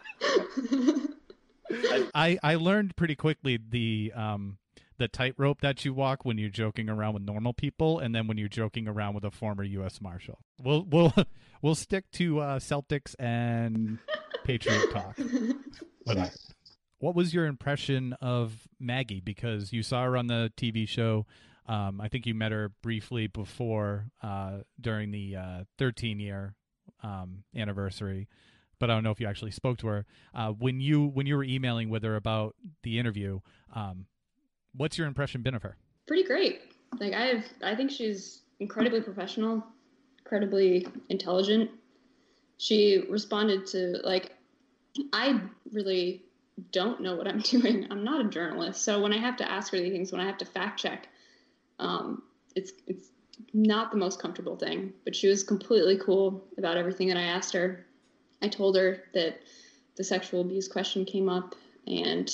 I learned pretty quickly the tightrope that you walk when you're joking around with normal people, and then when you're joking around with a former U.S. Marshal. We'll stick to Celtics and Patriot talk. Whatever. What was your impression of Maggie? Because you saw her on the TV show. I think you met her briefly before during the 13-year anniversary, but I don't know if you actually spoke to her. When you were emailing with her about the interview, what's your impression been of her? Pretty great. Like I think she's incredibly professional, incredibly intelligent. She responded to, like, I really don't know what I'm doing. I'm not a journalist. So when I have to ask her these things, when I have to fact check, it's not the most comfortable thing, but she was completely cool about everything that I asked her. I told her that the sexual abuse question came up, and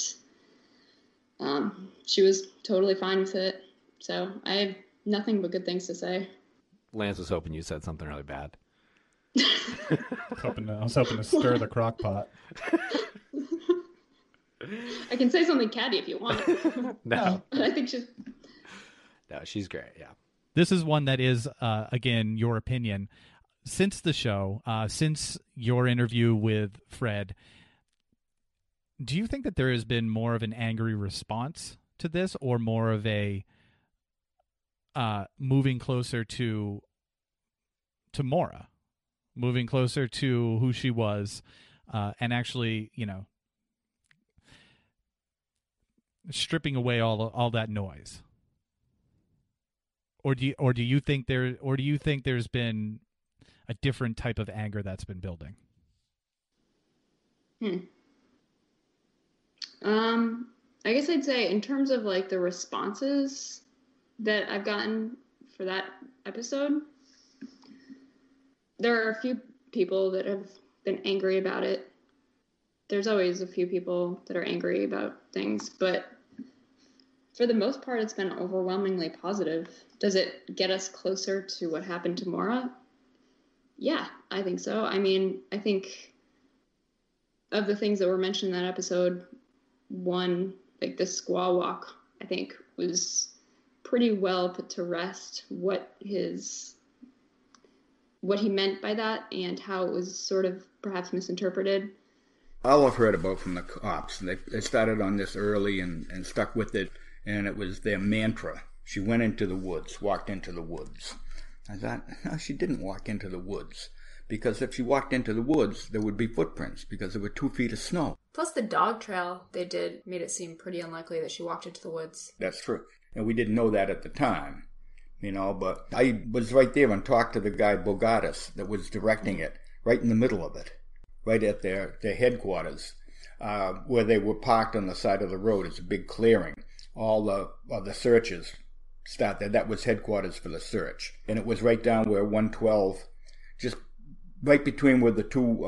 she was totally fine with it. So I have nothing but good things to say. Lance was hoping you said something really bad. I was hoping to stir the crock pot. I can say something catty if you want. No. I think she's... No, she's great, yeah. This is one that is, again, your opinion. Since the show, since your interview with Fred, do you think that there has been more of an angry response to this, or more of a moving closer to Maura, moving closer to who she was, and actually, stripping away all that noise? Or do you think there's been a different type of anger that's been building? I guess I'd say, in terms of like the responses that I've gotten for that episode, there are a few people that have been angry about it. There's always a few people that are angry about things, but for the most part, it's been overwhelmingly positive. Does it get us closer to what happened to Maura? Yeah, I think so. I mean, I think of the things that were mentioned in that episode, one, like the squaw walk, I think was pretty well put to rest what he meant by that and how it was sort of perhaps misinterpreted. All I've heard about from the cops, they started on this early and stuck with it, and it was their mantra. She went into the woods, walked into the woods. I thought, no, she didn't walk into the woods, because if she walked into the woods, there would be footprints, because there were 2 feet of snow. Plus the dog trail they did made it seem pretty unlikely that she walked into the woods. That's true. And we didn't know that at the time, but I was right there and talked to the guy, Bogatis, that was directing it, right in the middle of it, right at their headquarters, where they were parked on the side of the road. It's a big clearing. All the searches start there. That was headquarters for the search. And it was right down where 112, just right between where the two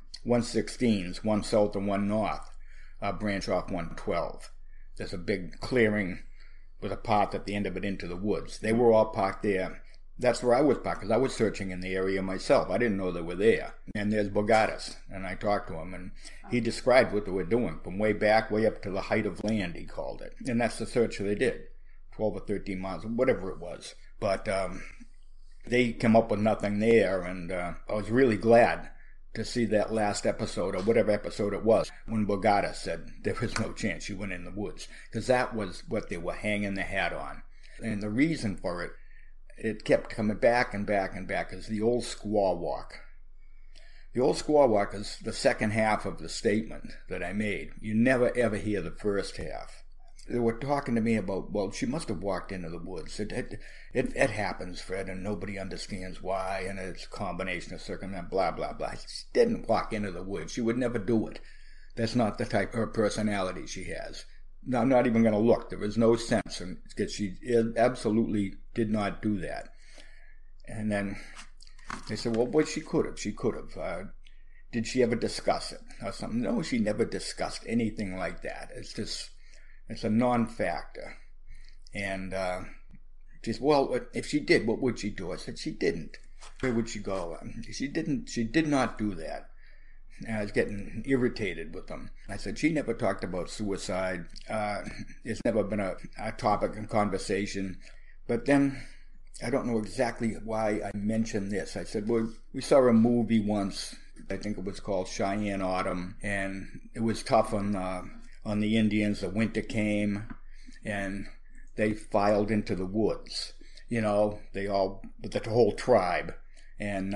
116s, one south and one north, branch off 112. There's a big clearing with a path at the end of it into the woods. They were all parked there. That's where I was parked, because I was searching in the area myself. I didn't know they were there. And there's Bogatis, and I talked to him, and he described what they were doing, from way back, way up to the height of land, he called it. And that's the search they did, 12 or 13 miles, whatever it was. But they came up with nothing there, and I was really glad to see that last episode, or whatever episode it was, when Bogatis said there was no chance she went in the woods, because that was what they were hanging their hat on. And the reason for it, it kept coming back and back and back, is the old squaw walk. The old squaw walk is the second half of the statement that I made. You never ever hear the first half. They were talking to me about, well, she must have walked into the woods. It happens, Fred, and nobody understands why, and it's a combination of circumstances, blah, blah, blah. She didn't walk into the woods. She would never do it. That's not the type of personality she has. No, I'm not even going to look. There was no sense, because she absolutely did not do that. And then they said, well, she could have. She could have. Did she ever discuss it or something? No, she never discussed anything like that. It's a non-factor. And she said, well, if she did, what would she do? I said, she didn't. Where would she go? She did not do that. And I was getting irritated with them. I said, she never talked about suicide. It's never been a topic in conversation. But then, I don't know exactly why I mentioned this. I said, well, we saw a movie once I think it was called Cheyenne Autumn, and it was tough on the Indians. The winter came, and they filed into the woods. You know, the whole tribe, and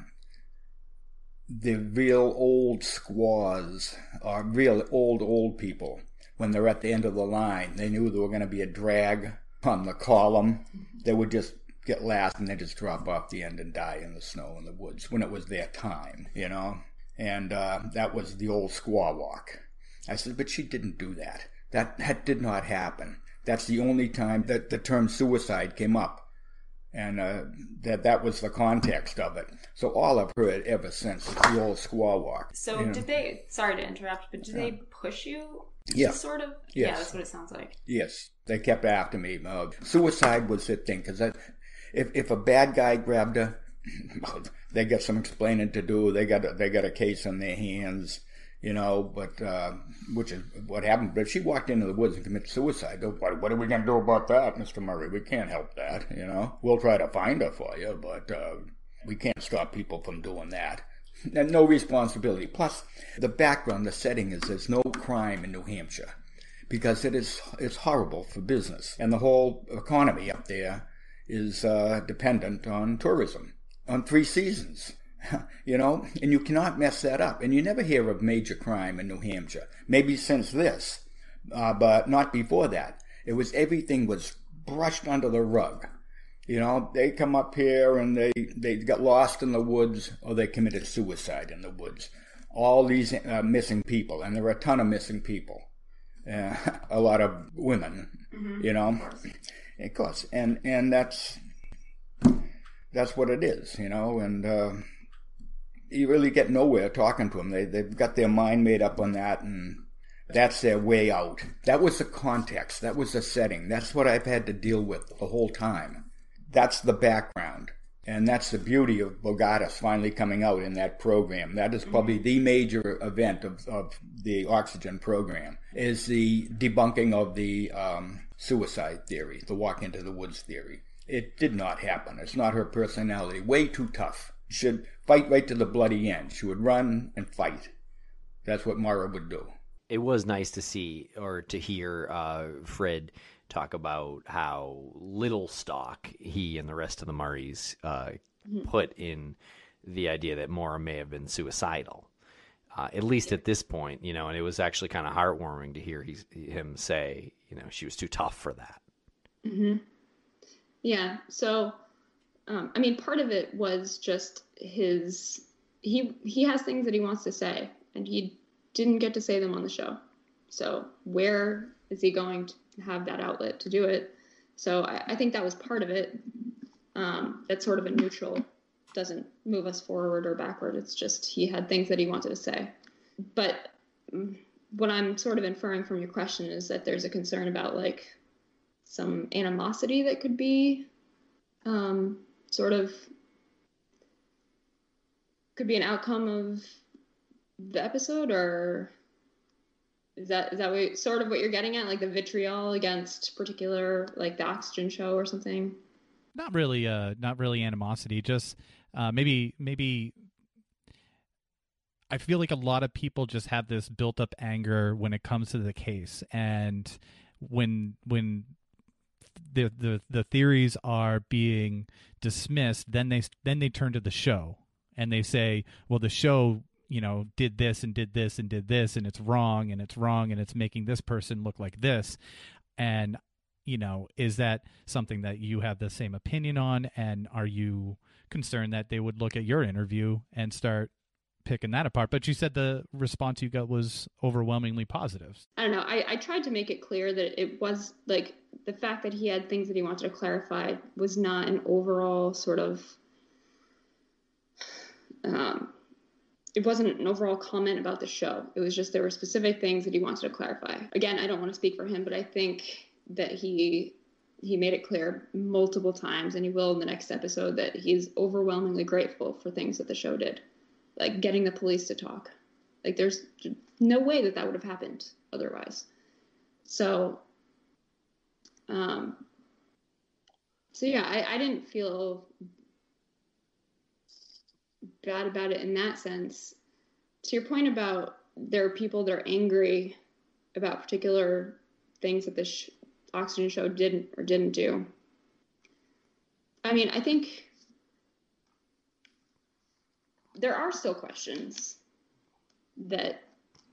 the real old squaws, or real old people, when they're at the end of the line, they knew there were going to be a drag on the column. They would just get last and they just drop off the end and die in the snow in the woods when it was their time, you know. And that was the old squaw walk. I said, but she didn't do that. That did not happen. That's the only time that the term suicide came up. And that was the context of it. So all I've heard ever since is the old squaw walk. So did they, sorry to interrupt, but did they push you? Yeah. Sort of? Yes. Yeah, that's what it sounds like. Yes, they kept after me. Suicide was the thing, because if a bad guy grabbed her, they got some explaining to do. They got a case on their hands, you know. But which is what happened. But if she walked into the woods and committed suicide, what are we going to do about that, Mr. Murray? We can't help that, you know. We'll try to find her for you, but we can't stop people from doing that. And no responsibility. Plus, the background, the setting is there's no crime in New Hampshire, because it's horrible for business, and the whole economy up there is dependent on tourism, on 3 seasons, you know, and you cannot mess that up. And you never hear of major crime in New Hampshire, maybe since this, but not before that. Everything was brushed under the rug. You know, they come up here and they got lost in the woods, or they committed suicide in the woods. All these missing people, and there are a ton of missing people. A lot of women, you know. Of course, and that's what it is, you know, and you really get nowhere talking to them. They've got their mind made up on that, and that's their way out. That was the context. That was the setting. That's what I've had to deal with the whole time. That's the background, and that's the beauty of Bogdatus finally coming out in that program. That is probably the major event of the Oxygen program, is the debunking of the suicide theory, the walk into the woods theory. It did not happen. It's not her personality. Way too tough. Should fight right to the bloody end. She would run and fight. That's what Mara would do. It was nice to see, or to hear Fred talk about how little stock he and the rest of the Murrays put in the idea that Maura may have been suicidal, at least at this point, you know. And it was actually kind of heartwarming to hear him say, you know, she was too tough for that. Mm-hmm. Yeah. So, I mean, part of it was just he has things that he wants to say, and he didn't get to say them on the show. So where is he going to have that outlet to do it? So I think that was part of it. That's sort of a neutral, doesn't move us forward or backward. It's just he had things that he wanted to say. But what I'm sort of inferring from your question is that there's a concern about like some animosity that could be could be an outcome of the episode, or is that what you're getting at, like the vitriol against particular, like the Oxygen show or something? Not really animosity. Just maybe. I feel like a lot of people just have this built-up anger when it comes to the case, and when the theories are being dismissed, then they turn to the show and they say, well, the show, you know, did this and did this and did this, and it's wrong and it's making this person look like this. And, you know, is that something that you have the same opinion on? And are you concerned that they would look at your interview and start picking that apart? But you said the response you got was overwhelmingly positive. I don't know. I tried to make it clear that it was like the fact that he had things that he wanted to clarify was not an overall sort of it wasn't an overall comment about the show. It was just there were specific things that he wanted to clarify. Again, I don't want to speak for him, but I think that he made it clear multiple times, and he will in the next episode, that he's overwhelmingly grateful for things that the show did. Like getting the police to talk. Like there's no way that would have happened otherwise. So yeah, I didn't feel bad about it in that sense. to your point about there are people that are angry about particular things that the Oxygen show didn't or didn't do. I mean, I think there are still questions that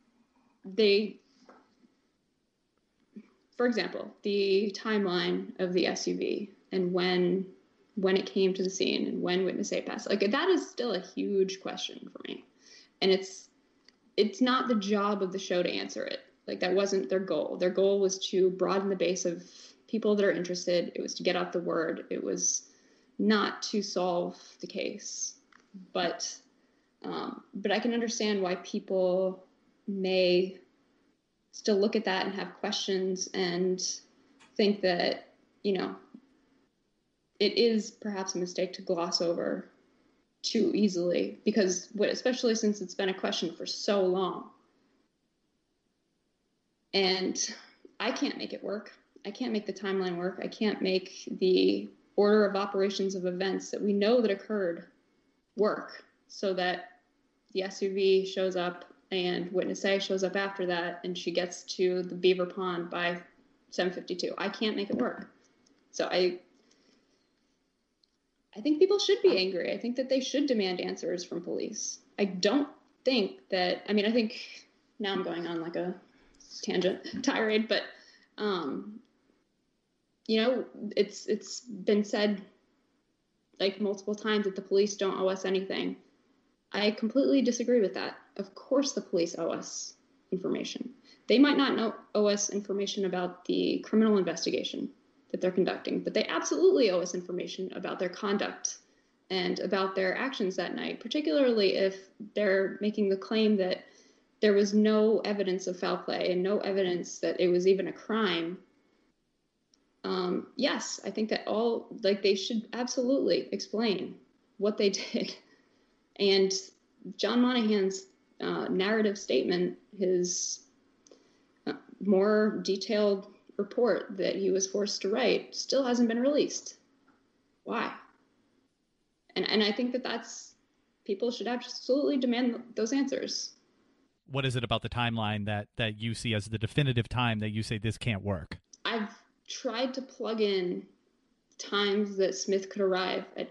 for example, the timeline of the SUV and when it came to the scene and when witness A passed, like that is still a huge question for me. And it's not the job of the show to answer it. Like that wasn't their goal. Their goal was to broaden the base of people that are interested. It was to get out the word. It was not to solve the case. But I can understand why people may still look at that and have questions and think that, it is perhaps a mistake to gloss over too easily, because especially since it's been a question for so long. And I can't make it work. I can't make the timeline work. I can't make the order of operations of events that we know that occurred work so that the SUV shows up and witness A shows up after that and she gets to the Beaver Pond by 7:52. I can't make it work. So I think people should be angry. I think that they should demand answers from police. I don't think that, I think now I'm going on like a tangent tirade, but it's been said like multiple times that the police don't owe us anything. I completely disagree with that. Of course the police owe us information. They might not owe us information about the criminal investigation that they're conducting, but they absolutely owe us information about their conduct and about their actions that night, particularly if they're making the claim that there was no evidence of foul play and no evidence that it was even a crime. Yes, I think that they should absolutely explain what they did. And John Monahan's narrative statement, his more detailed report that he was forced to write, still hasn't been released. Why? And I think people should absolutely demand those answers. What is it about the timeline that you see as the definitive time that you say this can't work? I've tried to plug in times that Smith could arrive at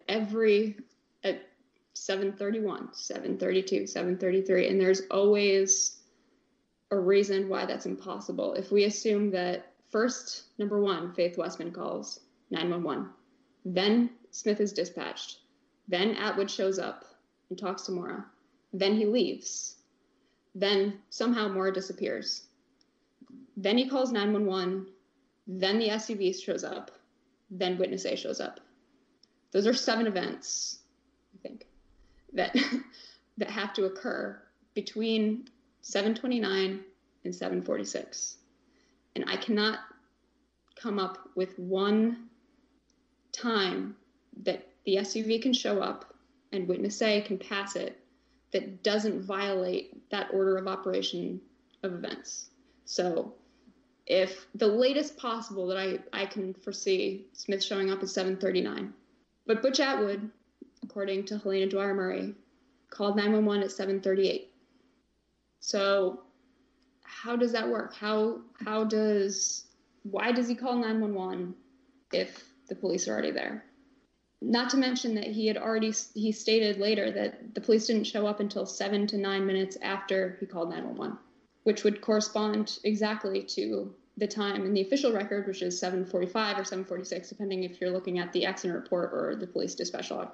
7:31, 7:32, 7:33, and there's always a reason why that's impossible. If we assume that first, number one, Faith Westman calls 911, then Smith is dispatched, then Atwood shows up and talks to Maura, then he leaves, then somehow Maura disappears, then he calls 911, then the SUV shows up, then witness A shows up. Those are 7 events, I think, that have to occur between 7:29 and 7:46. And I cannot come up with one time that the SUV can show up and witness A can pass it that doesn't violate that order of operation of events. So if the latest possible that I can foresee Smith showing up at 7:39, but Butch Atwood, according to Helena Dwyer Murray, called 911 at 7:38. So how does that work? Why does he call 911 if the police are already there? Not to mention that he stated later that the police didn't show up until 7 to 9 minutes after he called 911, which would correspond exactly to the time in the official record, which is 7:45 or 7:46, depending if you're looking at the accident report or the police dispatch log.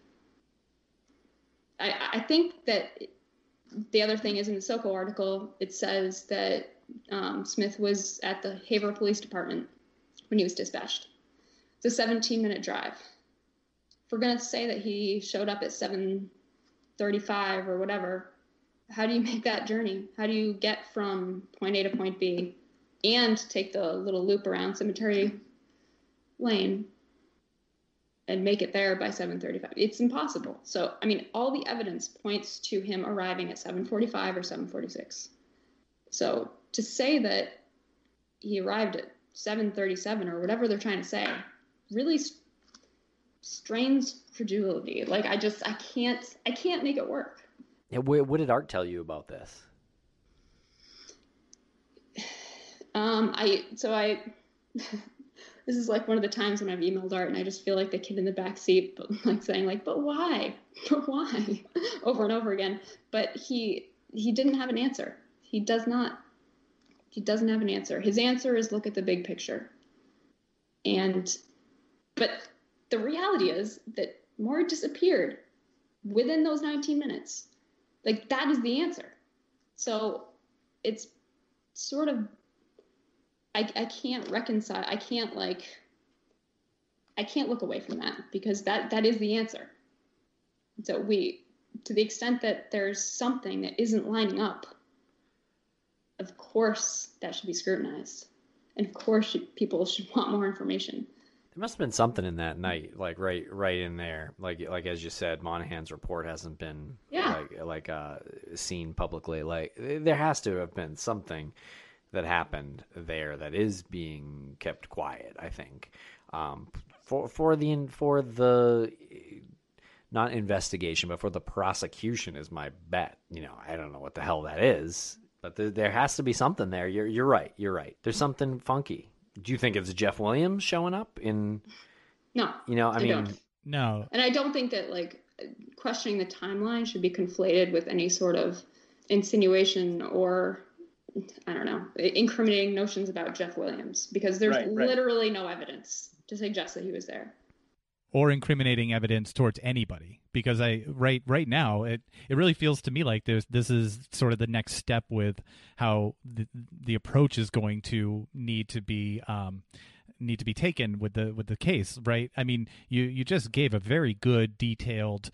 I think that the other thing is in the Soko article, it says that Smith was at the Haverhill Police Department when he was dispatched. It's a 17-minute drive. If we're going to say that he showed up at 7:35 or whatever, how do you make that journey? How do you get from point A to point B and take the little loop around Cemetery Lane and make it there by 7:35? It's impossible. So, all the evidence points to him arriving at 7:45 or 7:46. So to say that he arrived at 7:37 or whatever they're trying to say really strains credulity. Like I can't make it work. Yeah, what did Art tell you about this? I this is like one of the times when I've emailed Art and I just feel like the kid in the back seat, but like saying like, but why? But why? Over and over again. But he didn't have an answer. He doesn't have an answer. His answer is look at the big picture. But the reality is that Maura disappeared within those 19 minutes. Like, that is the answer. So it's sort of, I can't reconcile. I can't look away from that because that is the answer. So to the extent that there's something that isn't lining up, of course that should be scrutinized. And of course people should want more information. There must have been something in that night, like right in there. Like as you said, Monahan's report hasn't been seen publicly. Like, there has to have been something that happened there that is being kept quiet, I think. For the not investigation, but for the prosecution is my bet. I don't know what the hell that is, but there has to be something there. You're right. There's something funky. Do you think it's Jeff Williams showing up in? No. I mean, don't. No. And I don't think that questioning the timeline should be conflated with any sort of insinuation or, I don't know, incriminating notions about Jeff Williams, because there's literally no evidence to suggest that he was there. Or incriminating evidence towards anybody, because right now it really feels to me like this is sort of the next step with how the approach is going to need to be taken with the case, right? I mean, you just gave a very good detailed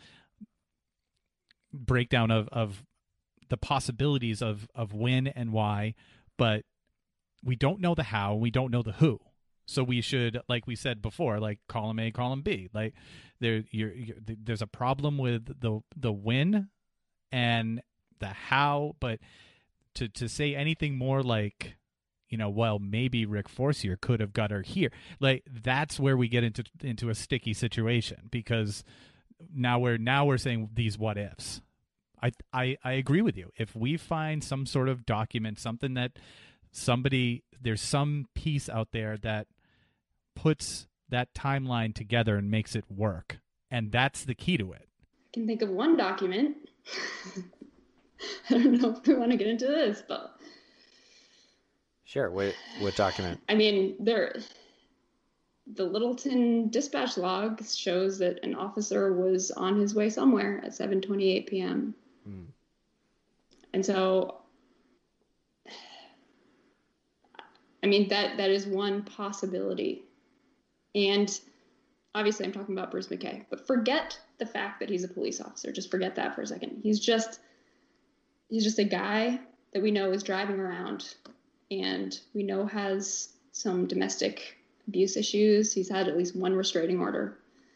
breakdown of the possibilities of when and why, but we don't know the how, we don't know the who. So we should, like we said before, like column A, column B. Like there's a problem with the when and the how, but to say anything more like, well, maybe Rick Forcier could have got her here. Like, that's where we get into a sticky situation, because now we're saying these what ifs. I agree with you. If we find some sort of document, something that there's some piece out there that puts that timeline together and makes it work, and that's the key to it. I can think of one document. I don't know if we want to get into this, but sure. What document? I mean, the Littleton dispatch log shows that an officer was on his way somewhere at 7:28 p.m. And so, I mean, that is one possibility. And obviously I'm talking about Bruce McKay, but forget the fact that he's a police officer. Just forget that for a second. He's just a guy that we know is driving around and we know has some domestic abuse issues. He's had at least one restraining order,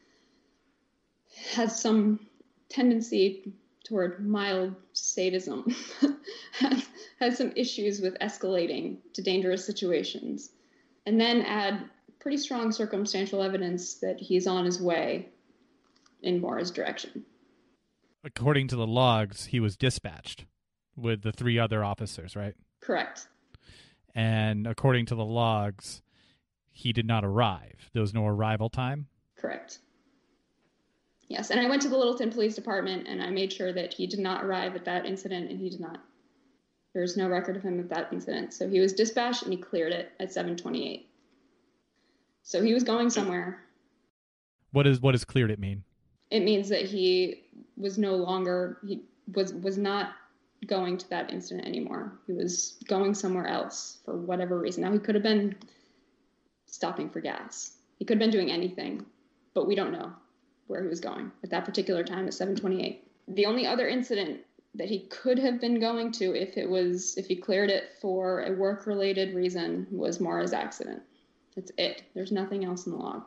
has some tendency toward mild sadism, has some issues with escalating to dangerous situations, and then add pretty strong circumstantial evidence that he's on his way in Maura's direction. According to the logs, he was dispatched with the 3 other officers, right? Correct. And according to the logs, he did not arrive. There was no arrival time? Correct. Yes, and I went to the Littleton Police Department and I made sure that he did not arrive at that incident, and he did not. There's no record of him at that incident. So he was dispatched and he cleared it at 7:28. So he was going somewhere. What does cleared it mean? It means that he was no longer, he was not going to that incident anymore. He was going somewhere else for whatever reason. Now, he could have been stopping for gas. He could have been doing anything, but we don't know where he was going at that particular time at 7:28. The only other incident that he could have been going to, if he cleared it for a work-related reason, was Maura's accident. That's it. There's nothing else in the log.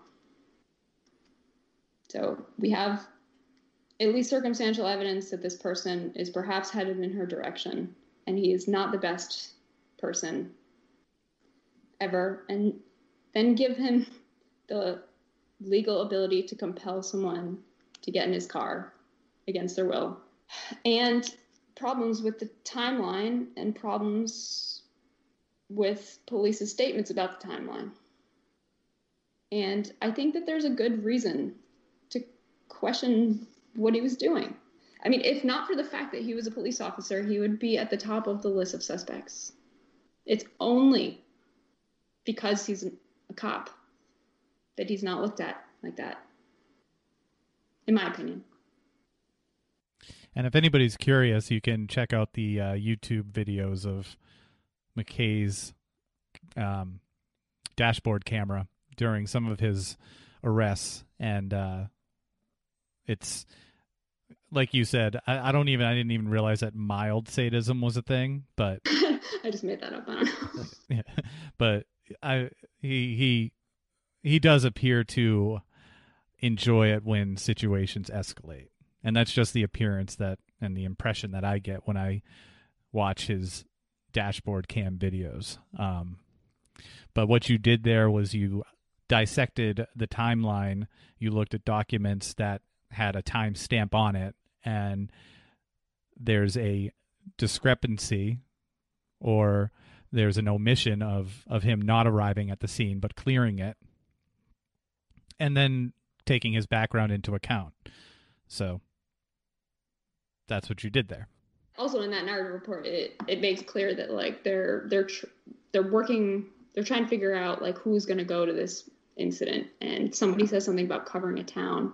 So we have at least circumstantial evidence that this person is perhaps headed in her direction, and he is not the best person ever. And then give him the legal ability to compel someone to get in his car against their will. And problems with the timeline and problems with police's statements about the timeline. And I think that there's a good reason to question what he was doing. I mean, if not for the fact that he was a police officer, he would be at the top of the list of suspects. It's only because he's a cop that he's not looked at like that, in my opinion. And if anybody's curious, you can check out the YouTube videos of McKay's dashboard camera during some of his arrests. And it's, like you said, I didn't even realize that mild sadism was a thing, but I just made that up. I don't know. yeah, but he does appear to enjoy it when situations escalate. And that's just the appearance and the impression that I get when I watch his dashboard cam videos. But what you did there was you dissected the timeline. You looked at documents that had a time stamp on it, and there's a discrepancy or there's an omission of him not arriving at the scene but clearing it, and then taking his background into account. So that's what you did there. Also, in that narrative report, it makes clear that like they're trying to figure out like who's going to go to this incident, and somebody says something about covering a town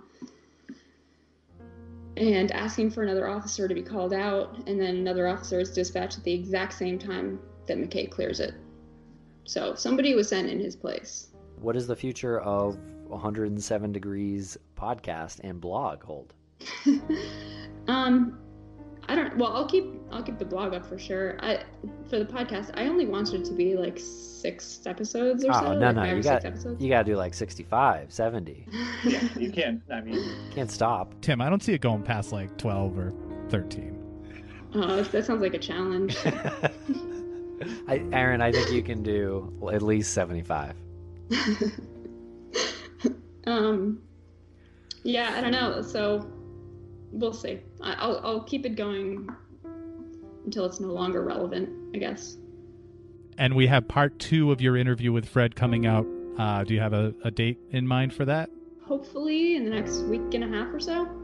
and asking for another officer to be called out, and then another officer is dispatched at the exact same time that McKay clears it. So somebody was sent in his place. What does the future of 107 Degrees podcast and blog hold? I don't. Well, I'll keep the blog up for sure. For the podcast, I only wanted it to be like 6 episodes or so. Oh, no, like no, 5 or 6 episodes. You gotta do like 65, 70. Yeah, you can't. I mean, Can't stop. Tim, I don't see it going past like 12 or 13. That sounds like a challenge. Aaron, I think you can do at least 75. Yeah, I don't know. So we'll see. I'll keep it going until it's no longer relevant, I guess. And we have part 2 of your interview with Fred coming out. Do you have a date in mind for that? Hopefully in the next week and a half or so.